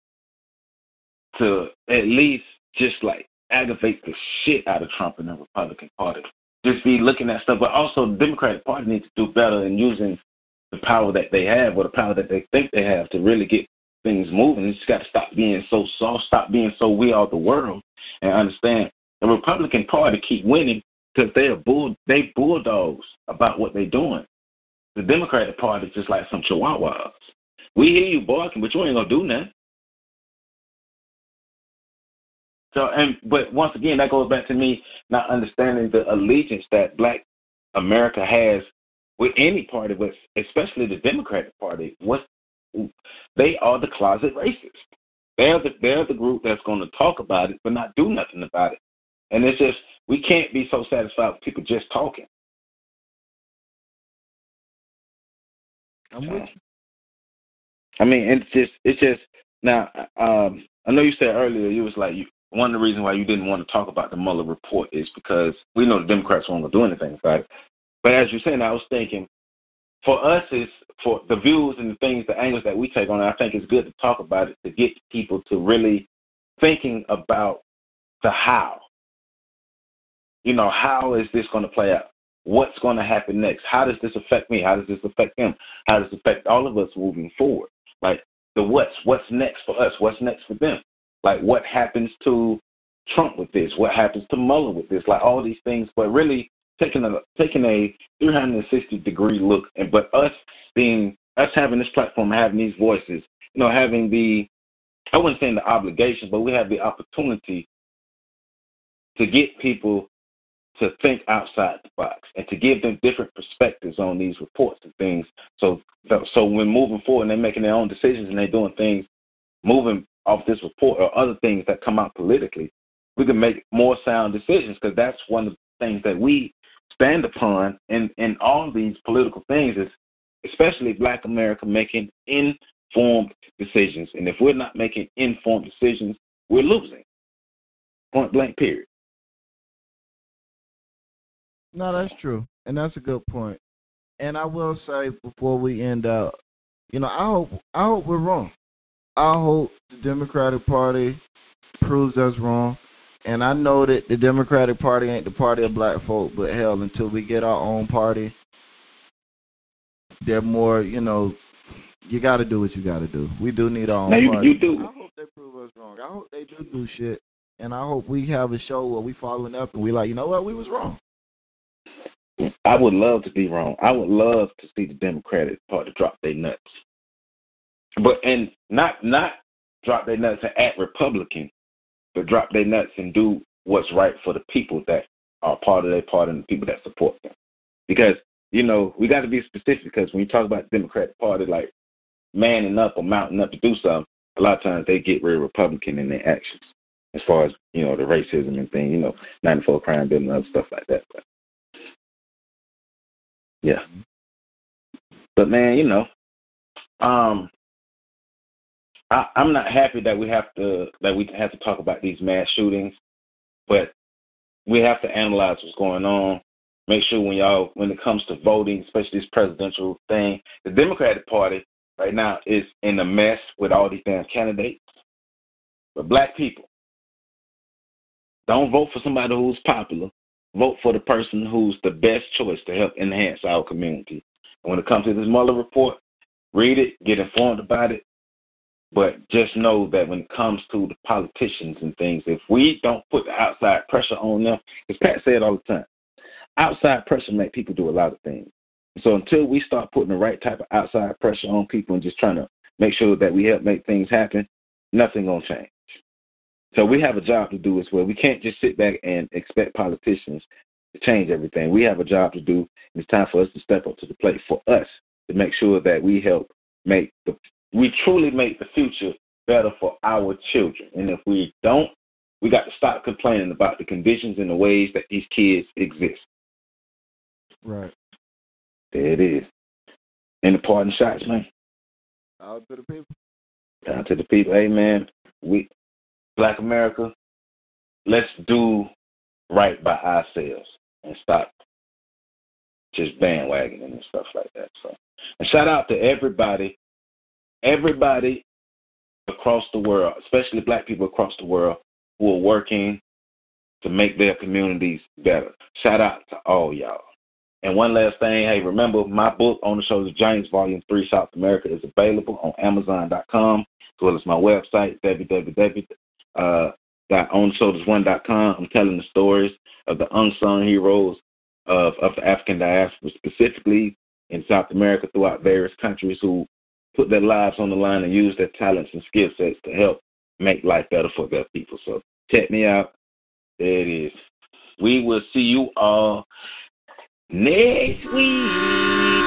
to at least just, like, aggravate the shit out of Trump and the Republican Party. Just be looking at stuff. But also the Democratic Party needs to do better in using the power that they have or the power that they think they have to really get things moving. You just got to stop being so soft, stop being so we are the world, and understand the Republican Party keep winning because they're bull, they bulldogs about what they're doing. The Democratic Party is just like some chihuahuas. We hear you barking, but you ain't going to do nothing. So, and but once again, that goes back to me not understanding the allegiance that Black America has with any party, but especially the Democratic Party. What they are the closet racists. They're the they're the group that's going to talk about it but not do nothing about it. And it's just we can't be so satisfied with people just talking. I'm with you. I mean, it's just it's just now. Um, I know you said earlier you was like you. One of the reasons why you didn't want to talk about the Mueller report is because we know the Democrats weren't going to do anything about it. But as you're saying, I was thinking, for us, is for the views and the things, the angles that we take on it, I think it's good to talk about it to get people to really thinking about the how. You know, how is this going to play out? What's going to happen next? How does this affect me? How does this affect them? How does it affect all of us moving forward? Like the what's, what's next for us? What's next for them? Like what happens to Trump with this? What happens to Mueller with this? Like all these things, but really taking a taking a three hundred sixty degree look, and but us being us having this platform, having these voices, you know, having the, I wouldn't say the obligation, but we have the opportunity to get people to think outside the box and to give them different perspectives on these reports and things. So, so when moving forward and they're making their own decisions and they're doing things, moving off this report or other things that come out politically, we can make more sound decisions, because that's one of the things that we stand upon in, in all these political things, is especially Black America making informed decisions. And if we're not making informed decisions, we're losing. Point blank, period. No, that's true, and that's a good point. And I will say before we end up, you know, I hope I hope we're wrong. I hope the Democratic Party proves us wrong. And I know that the Democratic Party ain't the party of black folk, but hell, until we get our own party, they're more, you know, you got to do what you got to do. We do need our own now you, party. You do. I hope they prove us wrong. I hope they do do shit. And I hope we have a show where we following up and we like, you know what, we was wrong. I would love to be wrong. I would love to see the Democratic Party drop their nuts. But, and not, not drop their nuts and act Republican, but drop their nuts and do what's right for the people that are part of their party and the people that support them. Because, you know, we got to be specific, because when you talk about the Democratic Party, like manning up or mounting up to do something, a lot of times they get real Republican in their actions as far as, you know, the racism and things, you know, ninety-four crime bill and other stuff like that. But, yeah. But, man, you know, um, I, I'm not happy that we have to that we have to talk about these mass shootings, but we have to analyze what's going on. Make sure when y'all, when it comes to voting, especially this presidential thing, the Democratic Party right now is in a mess with all these damn candidates. But black people, don't vote for somebody who's popular. Vote for the person who's the best choice to help enhance our community. And when it comes to this Mueller report, read it, get informed about it. But just know that when it comes to the politicians and things, if we don't put the outside pressure on them, as Pat said all the time, outside pressure make people do a lot of things. So until we start putting the right type of outside pressure on people and just trying to make sure that we help make things happen, nothing gonna change. So we have a job to do as well. We can't just sit back and expect politicians to change everything. We have a job to do, and it's time for us to step up to the plate for us to make sure that we help make the we truly make the future better for our children. And if we don't, we got to stop complaining about the conditions and the ways that these kids exist. Right. There it is. Any parting shots, man? Out to the people. Down to the people. Hey, man, we, Black America, let's do right by ourselves and stop just bandwagoning and stuff like that. So, and shout out to everybody, everybody across the world, especially black people across the world who are working to make their communities better. Shout out to all y'all. And one last thing, hey, remember my book, On the Shoulders of Giants, Volume three, South America, is available on Amazon dot com, as well as my website, w w w dot on the shoulders one dot com. I'm telling the stories of the unsung heroes of, of the African diaspora, specifically in South America, throughout various countries, who put their lives on the line and use their talents and skill sets to help make life better for their people. So check me out. There it is. We will see you all next week.